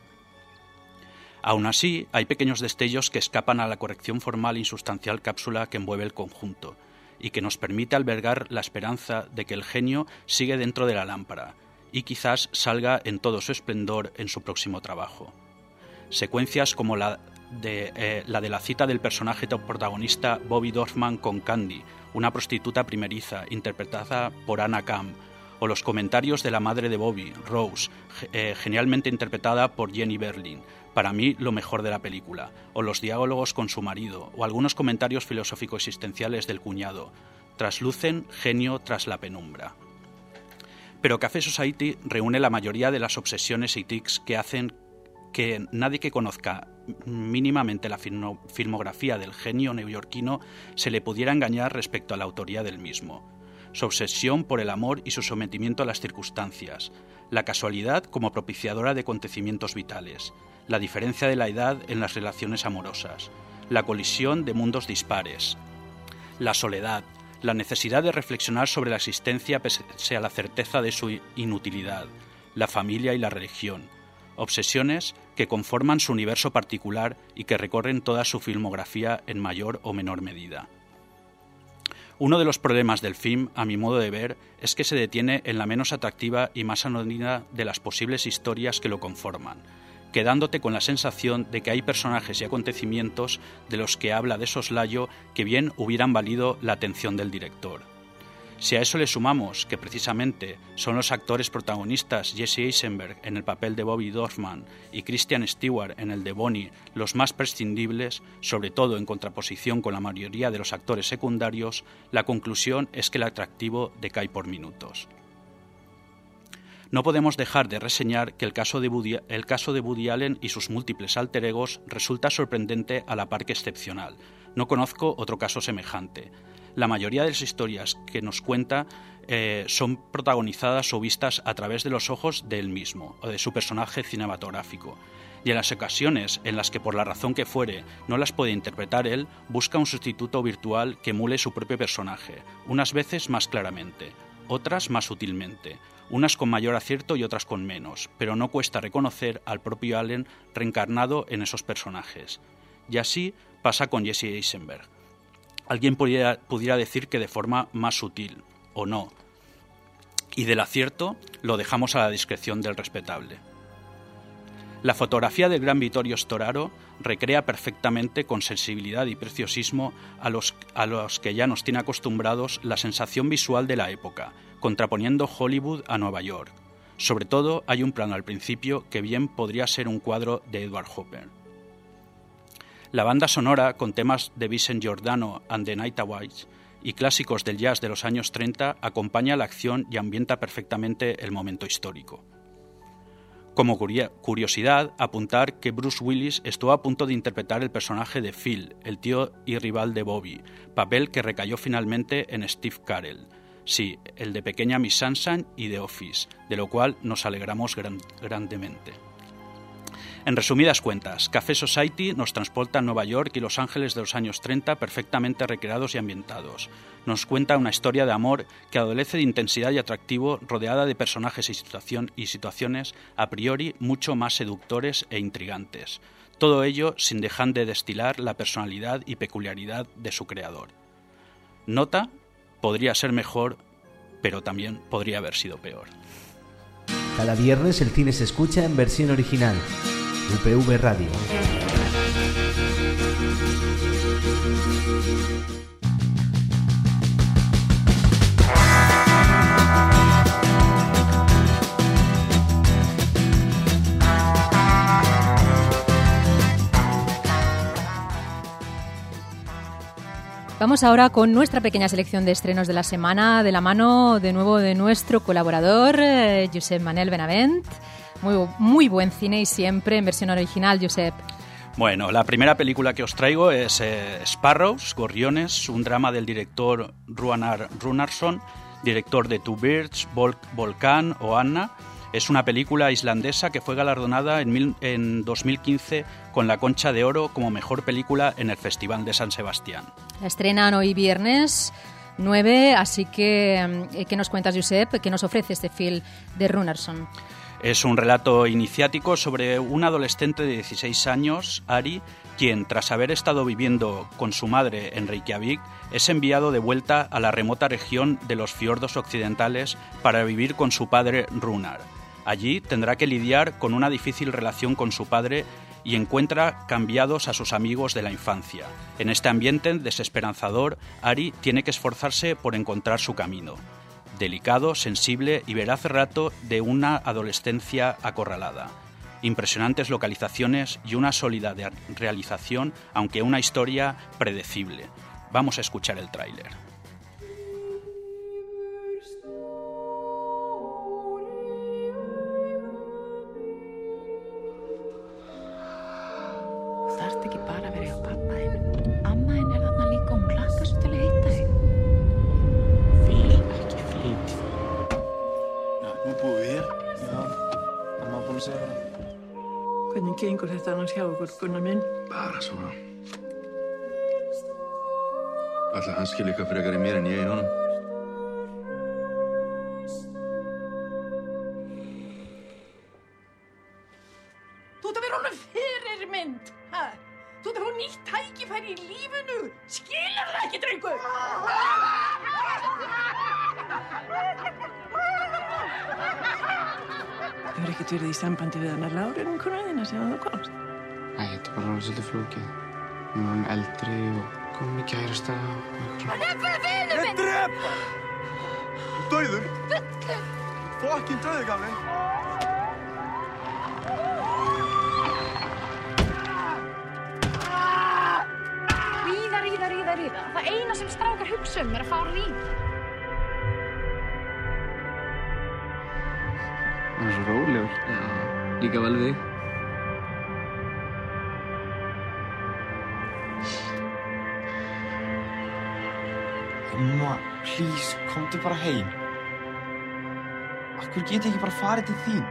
Aún así, hay pequeños destellos que escapan a la corrección formal insustancial cápsula que envuelve el conjunto, y que nos permite albergar la esperanza de que el genio sigue dentro de la lámpara, y quizás salga en todo su esplendor en su próximo trabajo. Secuencias como la de la cita del personaje protagonista Bobby Dorfman con Candy, una prostituta primeriza interpretada por Anna Camp, o los comentarios de la madre de Bobby, Rose, genialmente interpretada por Jenny Berlin, para mí lo mejor de la película, o los diálogos con su marido, o algunos comentarios filosófico-existenciales del cuñado, traslucen genio tras la penumbra. Pero Café Society reúne la mayoría de las obsesiones y tics que hacen que nadie que conozca mínimamente la filmografía del genio neoyorquino se le pudiera engañar respecto a la autoría del mismo. Su obsesión por el amor y su sometimiento a las circunstancias, la casualidad como propiciadora de acontecimientos vitales, la diferencia de la edad en las relaciones amorosas, la colisión de mundos dispares, la soledad, la necesidad de reflexionar sobre la existencia pese a la certeza de su inutilidad, la familia y la religión, obsesiones que conforman su universo particular y que recorren toda su filmografía en mayor o menor medida. Uno de los problemas del film, a mi modo de ver, es que se detiene en la menos atractiva y más anodina de las posibles historias que lo conforman, quedándote con la sensación de que hay personajes y acontecimientos de los que habla de soslayo que bien hubieran valido la atención del director. Si a eso le sumamos que precisamente son los actores protagonistas Jesse Eisenberg en el papel de Bobby Dorfman y Kristen Stewart en el de Bonnie los más prescindibles, sobre todo en contraposición con la mayoría de los actores secundarios, la conclusión es que el atractivo decae por minutos. No podemos dejar de reseñar que el caso de Woody Allen y sus múltiples alter egos resulta sorprendente a la par que excepcional. No conozco otro caso semejante. La mayoría de las historias que nos cuenta son protagonizadas o vistas a través de los ojos de él mismo o de su personaje cinematográfico. Y en las ocasiones en las que por la razón que fuere no las puede interpretar él, busca un sustituto virtual que emule su propio personaje, unas veces más claramente, otras más sutilmente, unas con mayor acierto y otras con menos, pero no cuesta reconocer al propio Allen reencarnado en esos personajes. Y así pasa con Jesse Eisenberg. Alguien pudiera decir que de forma más sutil, o no, y del acierto lo dejamos a la discreción del respetable. La fotografía del gran Vittorio Storaro recrea perfectamente con sensibilidad y preciosismo a los que ya nos tiene acostumbrados la sensación visual de la época, contraponiendo Hollywood a Nueva York. Sobre todo hay un plano al principio que bien podría ser un cuadro de Edward Hopper. La banda sonora, con temas de Vincent Giordano and the Nightaways y clásicos del jazz de los años 30, acompaña la acción y ambienta perfectamente el momento histórico. Como curiosidad, apuntar que Bruce Willis estuvo a punto de interpretar el personaje de Phil, el tío y rival de Bobby, papel que recayó finalmente en Steve Carell. Sí, el de Pequeña Miss Sunshine y The Office, de lo cual nos alegramos grandemente. En resumidas cuentas, Café Society nos transporta a Nueva York y Los Ángeles de los años 30 perfectamente recreados y ambientados. Nos cuenta una historia de amor que adolece de intensidad y atractivo, rodeada de personajes y situaciones a priori mucho más seductores e intrigantes. Todo ello sin dejar de destilar la personalidad y peculiaridad de su creador. Nota: podría ser mejor, pero también podría haber sido peor. Cada viernes el cine se escucha en versión original. UPV Radio. Vamos ahora con nuestra pequeña selección de estrenos de la semana, de la mano de nuevo de nuestro colaborador, Josep Manel Benavent. Muy buen cine y siempre en versión original, Josep. Bueno, la primera película que os traigo es Sparrows, Gorriones, un drama del director Runar Runarsson, director de Two Birds, Volcán o Anna. Es una película islandesa que fue galardonada en 2015 con la Concha de Oro como mejor película en el Festival de San Sebastián. La estrenan hoy viernes 9, así que ¿qué nos cuentas, Josep? ¿Qué nos ofrece este film de Runarsson? Es un relato iniciático sobre un adolescente de 16 años, Ari, quien, tras haber estado viviendo con su madre en Reykjavik, es enviado de vuelta a la remota región de los fiordos occidentales para vivir con su padre Runar. Allí tendrá que lidiar con una difícil relación con su padre y encuentra cambiados a sus amigos de la infancia. En este ambiente desesperanzador, Ari tiene que esforzarse por encontrar su camino. Delicado, sensible y veraz relato de una adolescencia acorralada. Impresionantes localizaciones y una sólida realización, aunque una historia predecible. Vamos a escuchar el tráiler. Þarft ekki bara að vera hjá pappa þinn. Amma þín þarna líka, hún hlakkar svo til að hitta þig. Ekki flyt. Já, nú búum við hér. Já, mamma var búin að segja það. Hvernig gengur þetta annars hjá okkur, Gunnar minn? Bara svona. Ætli hann skilji eitthvað frekar í mér en ég í honum. Þú ert að vera honum fyrirmynd. Þú ert að fá nýtt tækifæri í lífinu. Skilur það ekki, drengur? Hefur ekkert verið í sambandi við hana Láru, konu þína, sem þú komst? Nei, þetta er bara svolítið flókið. Hún var eldri og kom í kærasta og eitthvað. Hann er bara vinur minn! Ég drepa! Dauður! Fullur! Fokkin dauður, gamli! Ríða. Það eina sem strákar hugsa er að fá ríð. Hann er svo rólegur. Já, líka vel við. Amma, please, komdu bara heim. Af hverju get ég ekki bara farið til þín?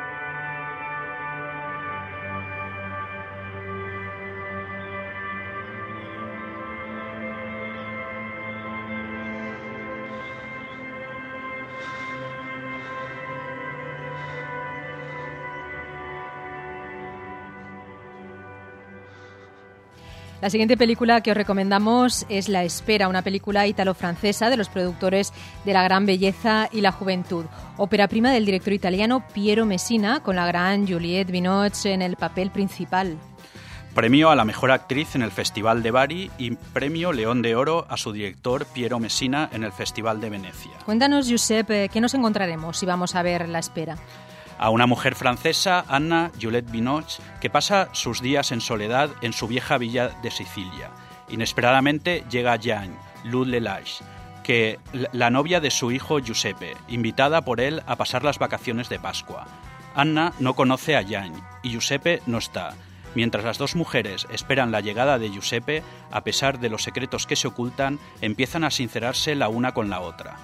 La siguiente película que os recomendamos es La Espera, una película ítalo-francesa de los productores de La Gran Belleza y la Juventud. Ópera prima del director italiano Piero Messina, con la gran Juliette Binoche en el papel principal. Premio a la mejor actriz en el Festival de Bari y premio León de Oro a su director Piero Messina en el Festival de Venecia. Cuéntanos, Josep, ¿qué nos encontraremos si vamos a ver La Espera? A una mujer francesa, Anna Juliette Binoche, que pasa sus días en soledad en su vieja villa de Sicilia. Inesperadamente llega Jeanne, Luz Lelage, la novia de su hijo Giuseppe, invitada por él a pasar las vacaciones de Pascua. Anna no conoce a Jan y Giuseppe no está. Mientras las dos mujeres esperan la llegada de Giuseppe, a pesar de los secretos que se ocultan, empiezan a sincerarse la una con la otra.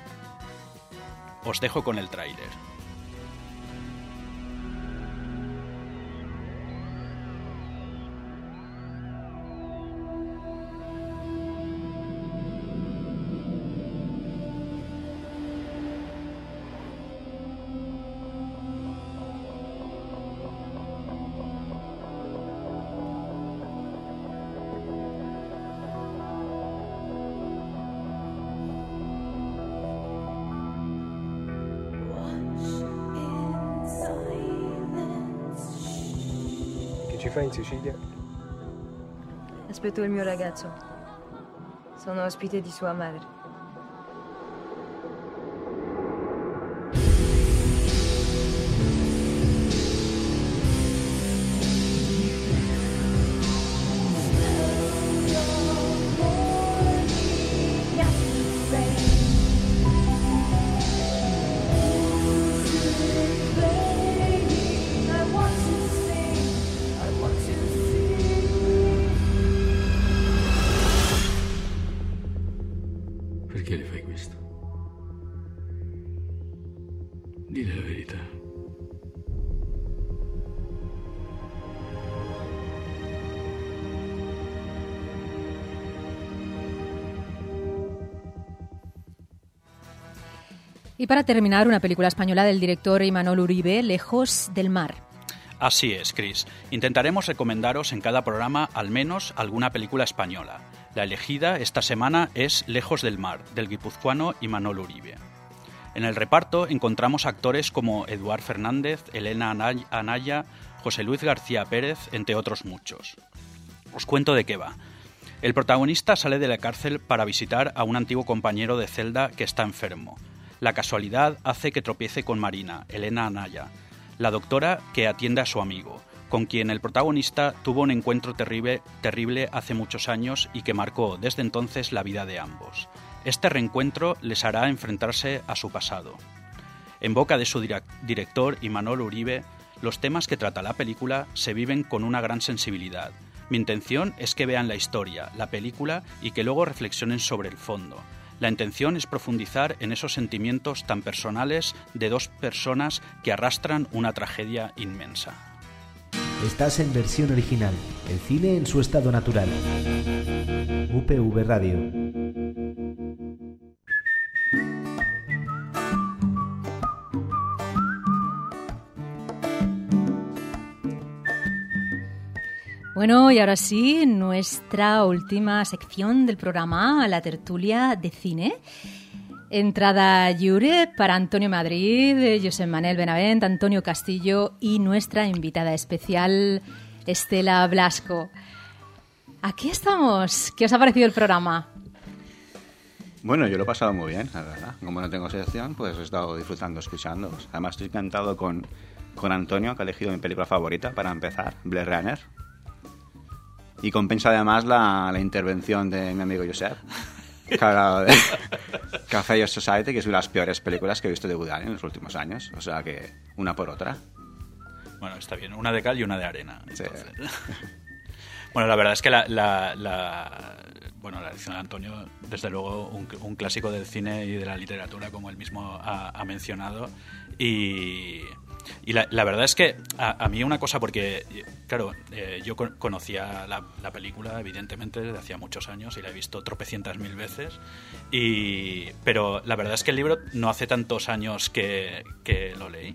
Os dejo con el tráiler. Ci fai in Sicilia? Aspetto il mio ragazzo. Sono ospite di sua madre. Perché le fai questo? Dile la verità. Y para terminar, una película española del director Imanol Uribe, Lejos del mar. Así es, Chris. Intentaremos recomendaros en cada programa al menos alguna película española. La elegida esta semana es Lejos del mar, del guipuzcoano Imanol Uribe. En el reparto encontramos actores como Eduard Fernández, Elena Anaya, José Luis García Pérez, entre otros muchos. Os cuento de qué va. El protagonista sale de la cárcel para visitar a un antiguo compañero de celda que está enfermo. La casualidad hace que tropiece con Marina, Elena Anaya, la doctora que atiende a su amigo, con quien el protagonista tuvo un encuentro terrible hace muchos años y que marcó desde entonces la vida de ambos. Este reencuentro les hará enfrentarse a su pasado. En boca de su director, Imanol Uribe, los temas que trata la película se viven con una gran sensibilidad. Mi intención es que vean la historia, la película y que luego reflexionen sobre el fondo. La intención es profundizar en esos sentimientos tan personales de dos personas que arrastran una tragedia inmensa. Estás en versión original, el cine en su estado natural. UPV Radio. Bueno, y ahora sí, nuestra última sección del programa, la tertulia de cine. Entrada lliure para Antonio Madrid, Josep Manel Benavent, Antonio Castillo y nuestra invitada especial, Estela Blasco. Aquí estamos. ¿Qué os ha parecido el programa? Bueno, yo lo he pasado muy bien, la verdad. Como no tengo sección, pues he estado disfrutando escuchándoos. Además estoy encantado con Antonio, que ha elegido mi película favorita para empezar, Blade Runner. Y compensa además la intervención de mi amigo Josep, que ha hablado de Café Society, que es una de las peores películas que he visto de Woody Allen en los últimos años. O sea que una por otra. Bueno, está bien. Una de cal y una de arena. Sí. Bueno, la verdad es que la elección de Antonio, desde luego, un clásico del cine y de la literatura, como él mismo ha mencionado. Y la verdad es que a mí una cosa, porque, claro, yo conocía la película, evidentemente, desde hacía muchos años y la he visto tropecientas mil veces, pero la verdad es que el libro no hace tantos años que lo leí.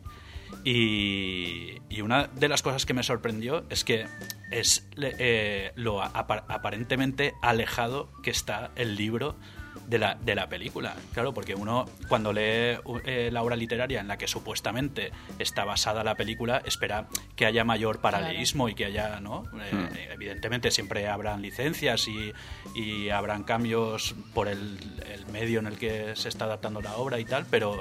Y una de las cosas que me sorprendió es que es lo aparentemente alejado que está el libro de la película. Claro, porque uno cuando lee la obra literaria en la que supuestamente está basada la película espera que haya mayor paralelismo y que haya, ¿no? Evidentemente siempre habrán licencias y habrán cambios por el medio en el que se está adaptando la obra y tal, pero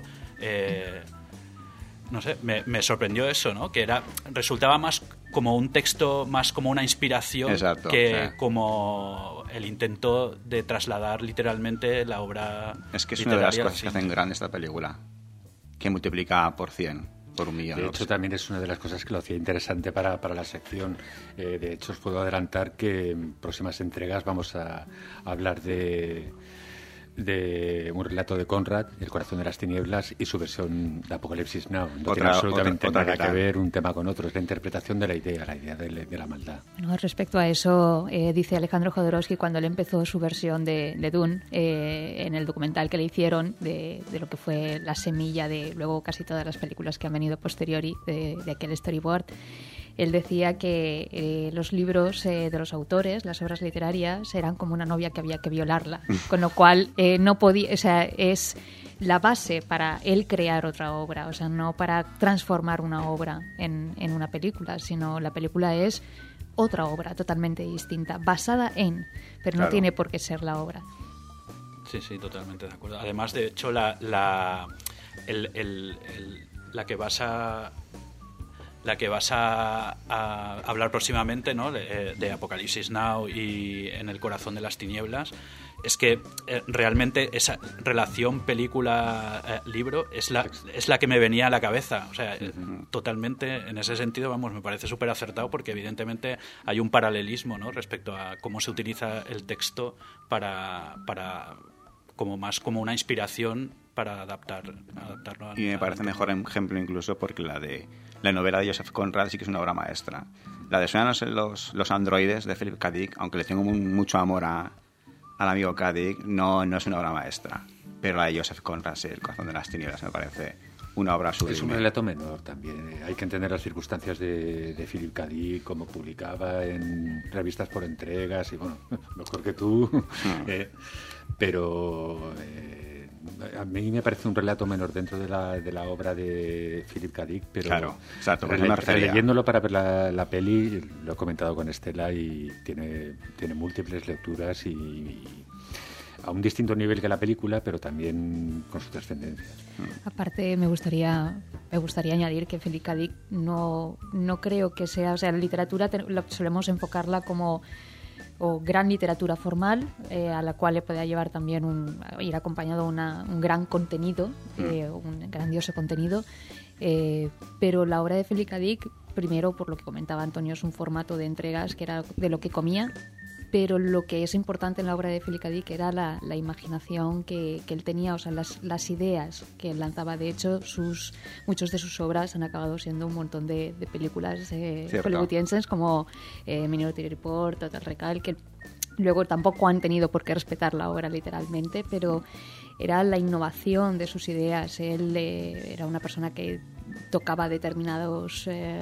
no sé, me sorprendió eso, ¿no? Que resultaba más como un texto, más como una inspiración. Exacto, que sí, como el intento de trasladar literalmente la obra. Es que es una de las cosas que hacen grande esta película, que multiplica por 100 por 1 millón. De hecho, también es una de las cosas que lo hacía interesante para la sección. De hecho, os puedo adelantar que en próximas entregas vamos a hablar de un relato de Conrad, El corazón de las tinieblas, y su versión de Apocalipsis Now. No tiene absolutamente nada que ver un tema con otro, es la interpretación de la idea de la maldad. Bueno, respecto a eso, dice Alejandro Jodorowsky, cuando él empezó su versión de Dune, en el documental que le hicieron de lo que fue la semilla de luego casi todas las películas que han venido posteriori de aquel storyboard, él decía que los libros de los autores, las obras literarias, eran como una novia que había que violarla, con lo cual no podía, o sea, es la base para él crear otra obra, o sea, no para transformar una obra en una película, sino la película es otra obra totalmente distinta, basada en, pero no tiene por qué ser la obra. Sí, totalmente de acuerdo. Además, de hecho, la que vas a hablar próximamente, ¿no? de Apocalipsis Now y En el corazón de las tinieblas, es que realmente esa relación película-libro es la que me venía a la cabeza. O sea, totalmente, en ese sentido, vamos, me parece súper acertado, porque evidentemente hay un paralelismo, ¿no? Respecto a cómo se utiliza el texto para como una inspiración para adaptarlo. Y me parece mejor ejemplo incluso porque la novela de Joseph Conrad sí que es una obra maestra. La de Suenan los androides de Philip K. Dick, aunque le tengo mucho amor al amigo K. Dick, no es una obra maestra. Pero la de Joseph Conrad, El corazón de las tinieblas, me parece una obra sublime. Es un relato menor también. Hay que entender las circunstancias de Philip K. Dick, cómo publicaba en revistas por entregas, y bueno, mejor que tú. Pero a mí me parece un relato menor dentro de la obra de Philip K. Dick, pero claro, exacto, releyéndolo para ver la peli, lo he comentado con Estela, y tiene múltiples lecturas y a un distinto nivel que la película, pero también con su trascendencia. Aparte, me gustaría añadir que Philip K. Dick no creo que sea, o sea, la literatura solemos enfocarla como gran literatura formal, a la cual le pueda llevar también ir acompañado un gran contenido, un grandioso contenido, pero la obra de Philip K. Dick, primero, por lo que comentaba Antonio, es un formato de entregas que era de lo que comía, pero lo que es importante en la obra de Philip K. Dick era la imaginación que él tenía, o sea, las ideas que él lanzaba. De hecho, muchas de sus obras han acabado siendo un montón de películas hollywoodienses, como Minority Report, Total Recall, que luego tampoco han tenido por qué respetar la obra literalmente, pero era la innovación de sus ideas. Él era una persona que tocaba determinadas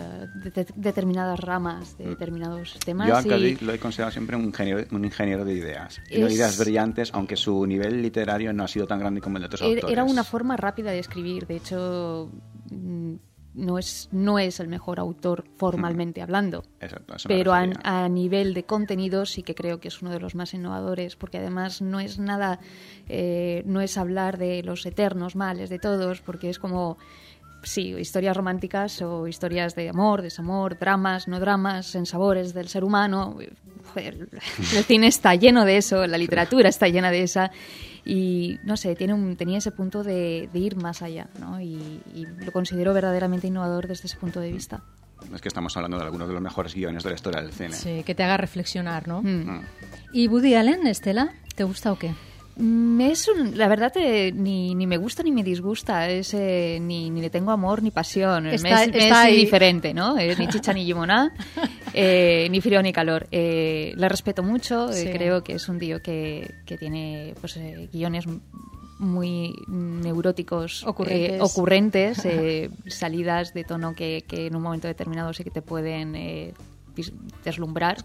ramas de determinados temas. Yo a K. Dick lo he considerado siempre un ingeniero de ideas. Tiene ideas brillantes, aunque su nivel literario no ha sido tan grande como el de otros autores. Era una forma rápida de escribir. De hecho, no es el mejor autor formalmente hablando. Exacto, pero a nivel de contenido sí que creo que es uno de los más innovadores, porque además no es nada, no es hablar de los eternos males de todos, porque es como, sí, historias románticas o historias de amor, desamor, dramas, no dramas, sensabores del ser humano. Joder, el cine está lleno de eso, la literatura está llena de esa, y no sé, tenía ese punto de ir más allá, ¿no? Y lo considero verdaderamente innovador desde ese punto de vista. Es que estamos hablando de algunos de los mejores guiones de la historia del cine. Sí, que te haga reflexionar, ¿no? ¿Y Woody Allen, Estela, te gusta o qué? La verdad, ni me gusta ni me disgusta, ni le tengo amor ni pasión, está es indiferente, ¿no? Ni chicha ni limoná, ni frío ni calor. Le respeto mucho, sí. Creo que es un tío que tiene pues guiones muy neuróticos, ocurrentes, salidas de tono que en un momento determinado sí que te pueden deslumbrar.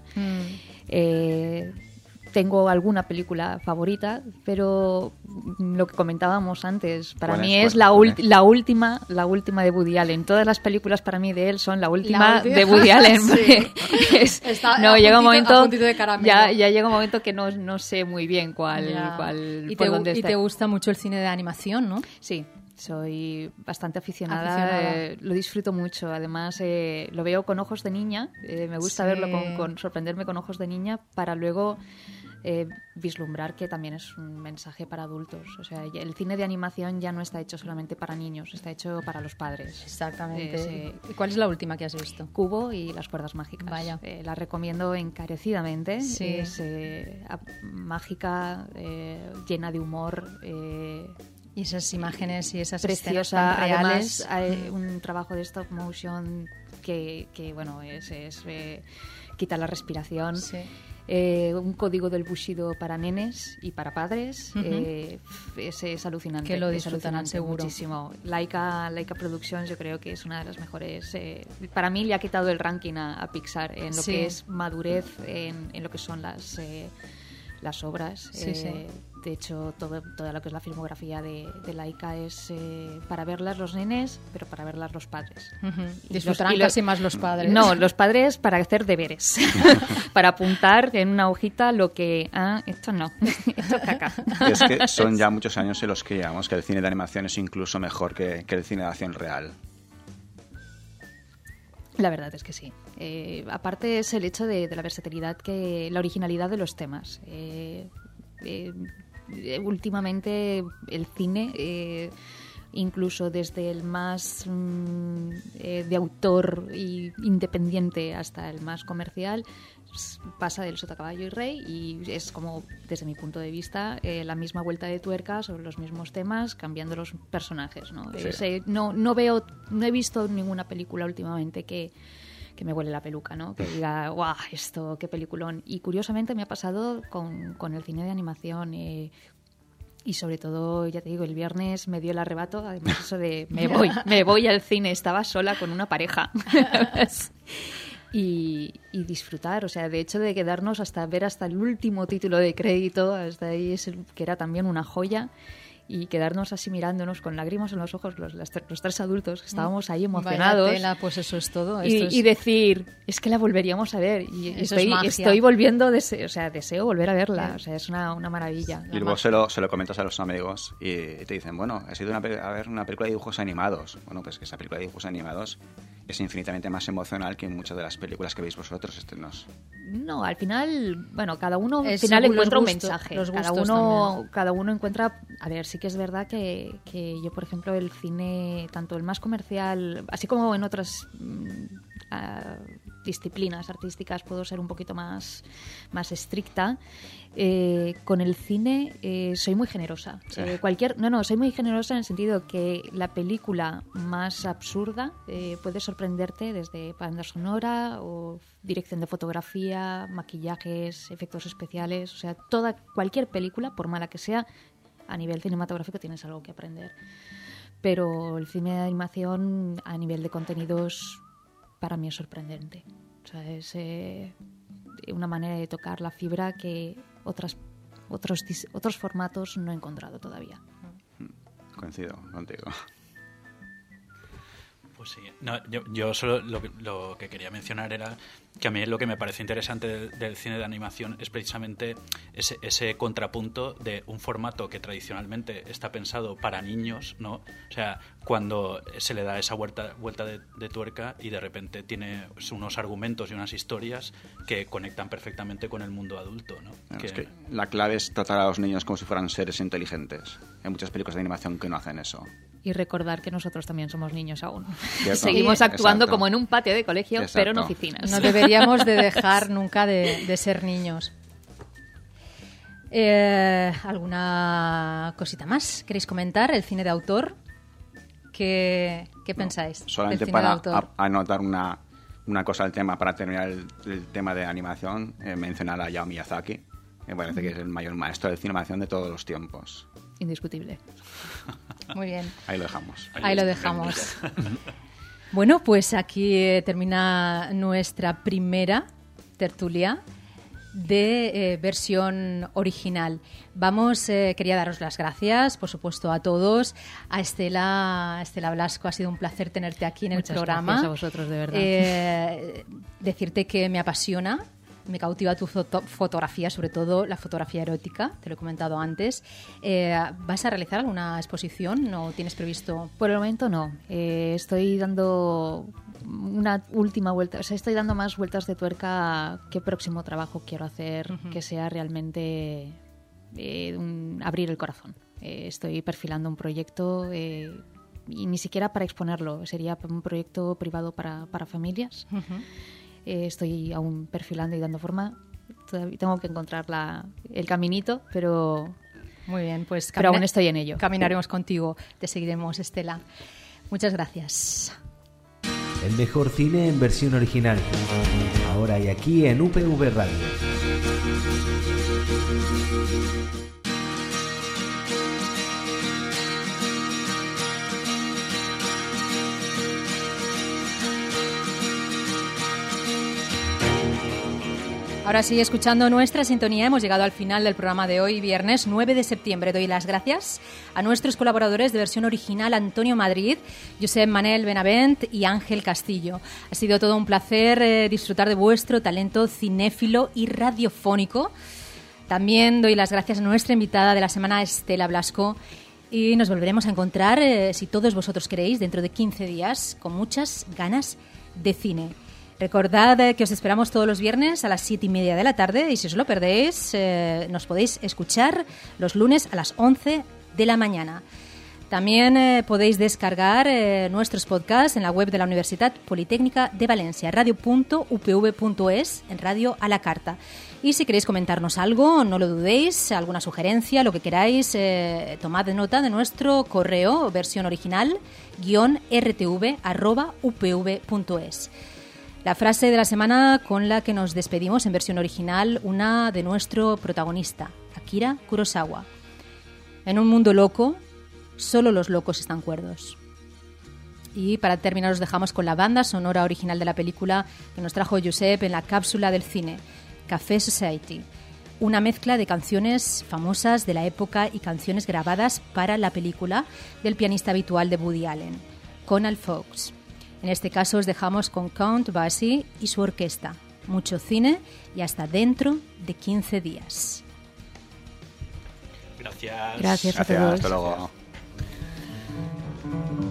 Tengo alguna película favorita, pero lo que comentábamos antes, para mí es la última de Woody Allen. Todas las películas para mí de él son la última de Woody Allen. Sí. Llega un momento, ya llega un momento que no sé muy bien cuál y te gusta mucho el cine de animación, ¿no? Sí. Soy bastante aficionada. Lo disfruto mucho. Además, lo veo con ojos de niña. Me gusta verlo sorprenderme con ojos de niña para luego vislumbrar que también es un mensaje para adultos. O sea, el cine de animación ya no está hecho solamente para niños, está hecho para los padres. Exactamente. ¿Y cuál es la última que has visto? Cubo y las cuerdas mágicas. Vaya. La recomiendo encarecidamente. Sí. Es mágica, llena de humor. Y esas imágenes y esas preciosa, escenas tan reales. Además, hay un trabajo de stop motion que bueno, es quita la respiración. Sí. Un código del Bushido para nenes y para padres. Es alucinante. Que lo disfrutarán seguro. Muchísimo. Laika Productions yo creo que es una de las mejores. Para mí le ha quitado el ranking a Pixar en lo que es madurez, en lo que son las obras. Sí, sí. De hecho, toda lo que es la filmografía de Laika es para verlas los nenes, pero para verlas los padres. Disfrutarán casi más los padres. No, los padres para hacer deberes. Para apuntar en una hojita lo que... esto no, esto caca. Es que son ya muchos años en los que digamos que el cine de animación es incluso mejor que el cine de acción real. La verdad es que sí. Aparte es el hecho de la versatilidad, la originalidad de los temas. Últimamente el cine, incluso desde el más de autor y independiente hasta el más comercial, pasa del sota, caballo y rey, y es como, desde mi punto de vista, la misma vuelta de tuerca sobre los mismos temas, cambiando los personajes, ¿no? Sí. No he visto ninguna película últimamente que me huele la peluca, ¿no? Que diga, ¡guau! Esto, qué peliculón. Y curiosamente me ha pasado con el cine de animación. Y sobre todo, ya te digo, el viernes me dio el arrebato, además eso de me voy al cine, estaba sola con una pareja. Y disfrutar, o sea, de hecho de quedarnos ver hasta el último título de crédito, hasta ahí que era también una joya. Y quedarnos así mirándonos con lágrimas en los ojos los tres adultos, que estábamos ahí emocionados. Vaya tela, pues eso es todo. Y decir, es que la volveríamos a ver. Y estoy volviendo, deseo volver a verla. O sea, es una maravilla. Y luego se lo comentas a los amigos y te dicen, bueno, he ido a ver una película de dibujos animados. Bueno, pues que esa película de dibujos animados es infinitamente más emocional que muchas de las películas que veis vosotros estrenos. No, al final, bueno, cada uno al final encuentra un mensaje. Cada uno encuentra... A ver, sí que es verdad que yo, por ejemplo, el cine, tanto el más comercial, así como en otras disciplinas artísticas, puedo ser un poquito más estricta. Con el cine soy muy generosa. Sí. Soy muy generosa en el sentido que la película más absurda puede sorprenderte desde banda sonora o dirección de fotografía, maquillajes, efectos especiales. O sea, cualquier película, por mala que sea, a nivel cinematográfico tienes algo que aprender. Pero el cine de animación, a nivel de contenidos, para mí es sorprendente. O sea, es una manera de tocar la fibra que otros formatos no he encontrado todavía. Coincido contigo. Pues sí. No, yo solo lo que quería mencionar era que a mí lo que me parece interesante del cine de animación es precisamente ese contrapunto de un formato que tradicionalmente está pensado para niños, ¿no? O sea, cuando se le da esa vuelta de tuerca y de repente tiene unos argumentos y unas historias que conectan perfectamente con el mundo adulto, ¿no? Es que la clave es tratar a los niños como si fueran seres inteligentes. Hay muchas películas de animación que no hacen eso. Y recordar que nosotros también somos niños aún. ¿Cierto? Seguimos actuando Exacto. como en un patio de colegio, Exacto. pero en oficinas. No deberíamos de dejar nunca de ser niños. ¿Alguna cosita más? ¿Queréis comentar? ¿El cine de autor? ¿Qué pensáis? Solamente del cine para de autor? anotar una cosa al tema, para terminar el tema de animación, mencionar a Hayao Miyazaki. Me parece que es el mayor maestro de animación de todos los tiempos. Indiscutible. Muy bien. Ahí lo dejamos. Ahí lo dejamos. Bueno, pues aquí termina nuestra primera tertulia de versión original. Quería daros las gracias, por supuesto, a todos. A Estela Blasco, ha sido un placer tenerte aquí en el programa. Muchas gracias a vosotros, de verdad. Decirte que me apasiona me cautiva tu fotografía, sobre todo la fotografía erótica, te lo he comentado antes. ¿Vas a realizar alguna exposición? ¿No tienes previsto? Por el momento no. Estoy dando una última vuelta, o sea, estoy dando más vueltas de tuerca a qué próximo trabajo quiero hacer, que sea realmente abrir el corazón. Estoy perfilando un proyecto y ni siquiera para exponerlo, sería un proyecto privado para familias. Estoy aún perfilando y dando forma. Todavía tengo que encontrar el caminito, pero muy bien, pues pero aún estoy en ello. Caminaremos contigo, te seguiremos, Estela. Muchas gracias. El mejor cine en versión original, ahora y aquí en UPV Radio. Ahora sí, escuchando nuestra sintonía, hemos llegado al final del programa de hoy, viernes 9 de septiembre. Doy las gracias a nuestros colaboradores de versión original, Antonio Madrid, Josep Manel Benavent y Ángel Castillo. Ha sido todo un placer disfrutar de vuestro talento cinéfilo y radiofónico. También doy las gracias a nuestra invitada de la semana, Estela Blasco, y nos volveremos a encontrar, si todos vosotros queréis, dentro de 15 días, con muchas ganas de cine. Recordad que os esperamos todos los viernes a las 7:30 de la tarde y si os lo perdéis, nos podéis escuchar los lunes a las 11 de la mañana. También podéis descargar nuestros podcasts en la web de la Universidad Politécnica de Valencia, radio.upv.es, en Radio a la Carta. Y si queréis comentarnos algo, no lo dudéis, alguna sugerencia, lo que queráis, tomad nota de nuestro correo, versión original, _rtv@upv.es. La frase de la semana con la que nos despedimos en versión original, una de nuestro protagonista, Akira Kurosawa. En un mundo loco, solo los locos están cuerdos. Y para terminar os dejamos con la banda sonora original de la película que nos trajo Josep en la cápsula del cine, Café Society. Una mezcla de canciones famosas de la época y canciones grabadas para la película del pianista habitual de Woody Allen, Conal Fox. En este caso os dejamos con Count Basie y su orquesta. Mucho cine y hasta dentro de 15 días. Gracias. Gracias a todos. Hasta luego.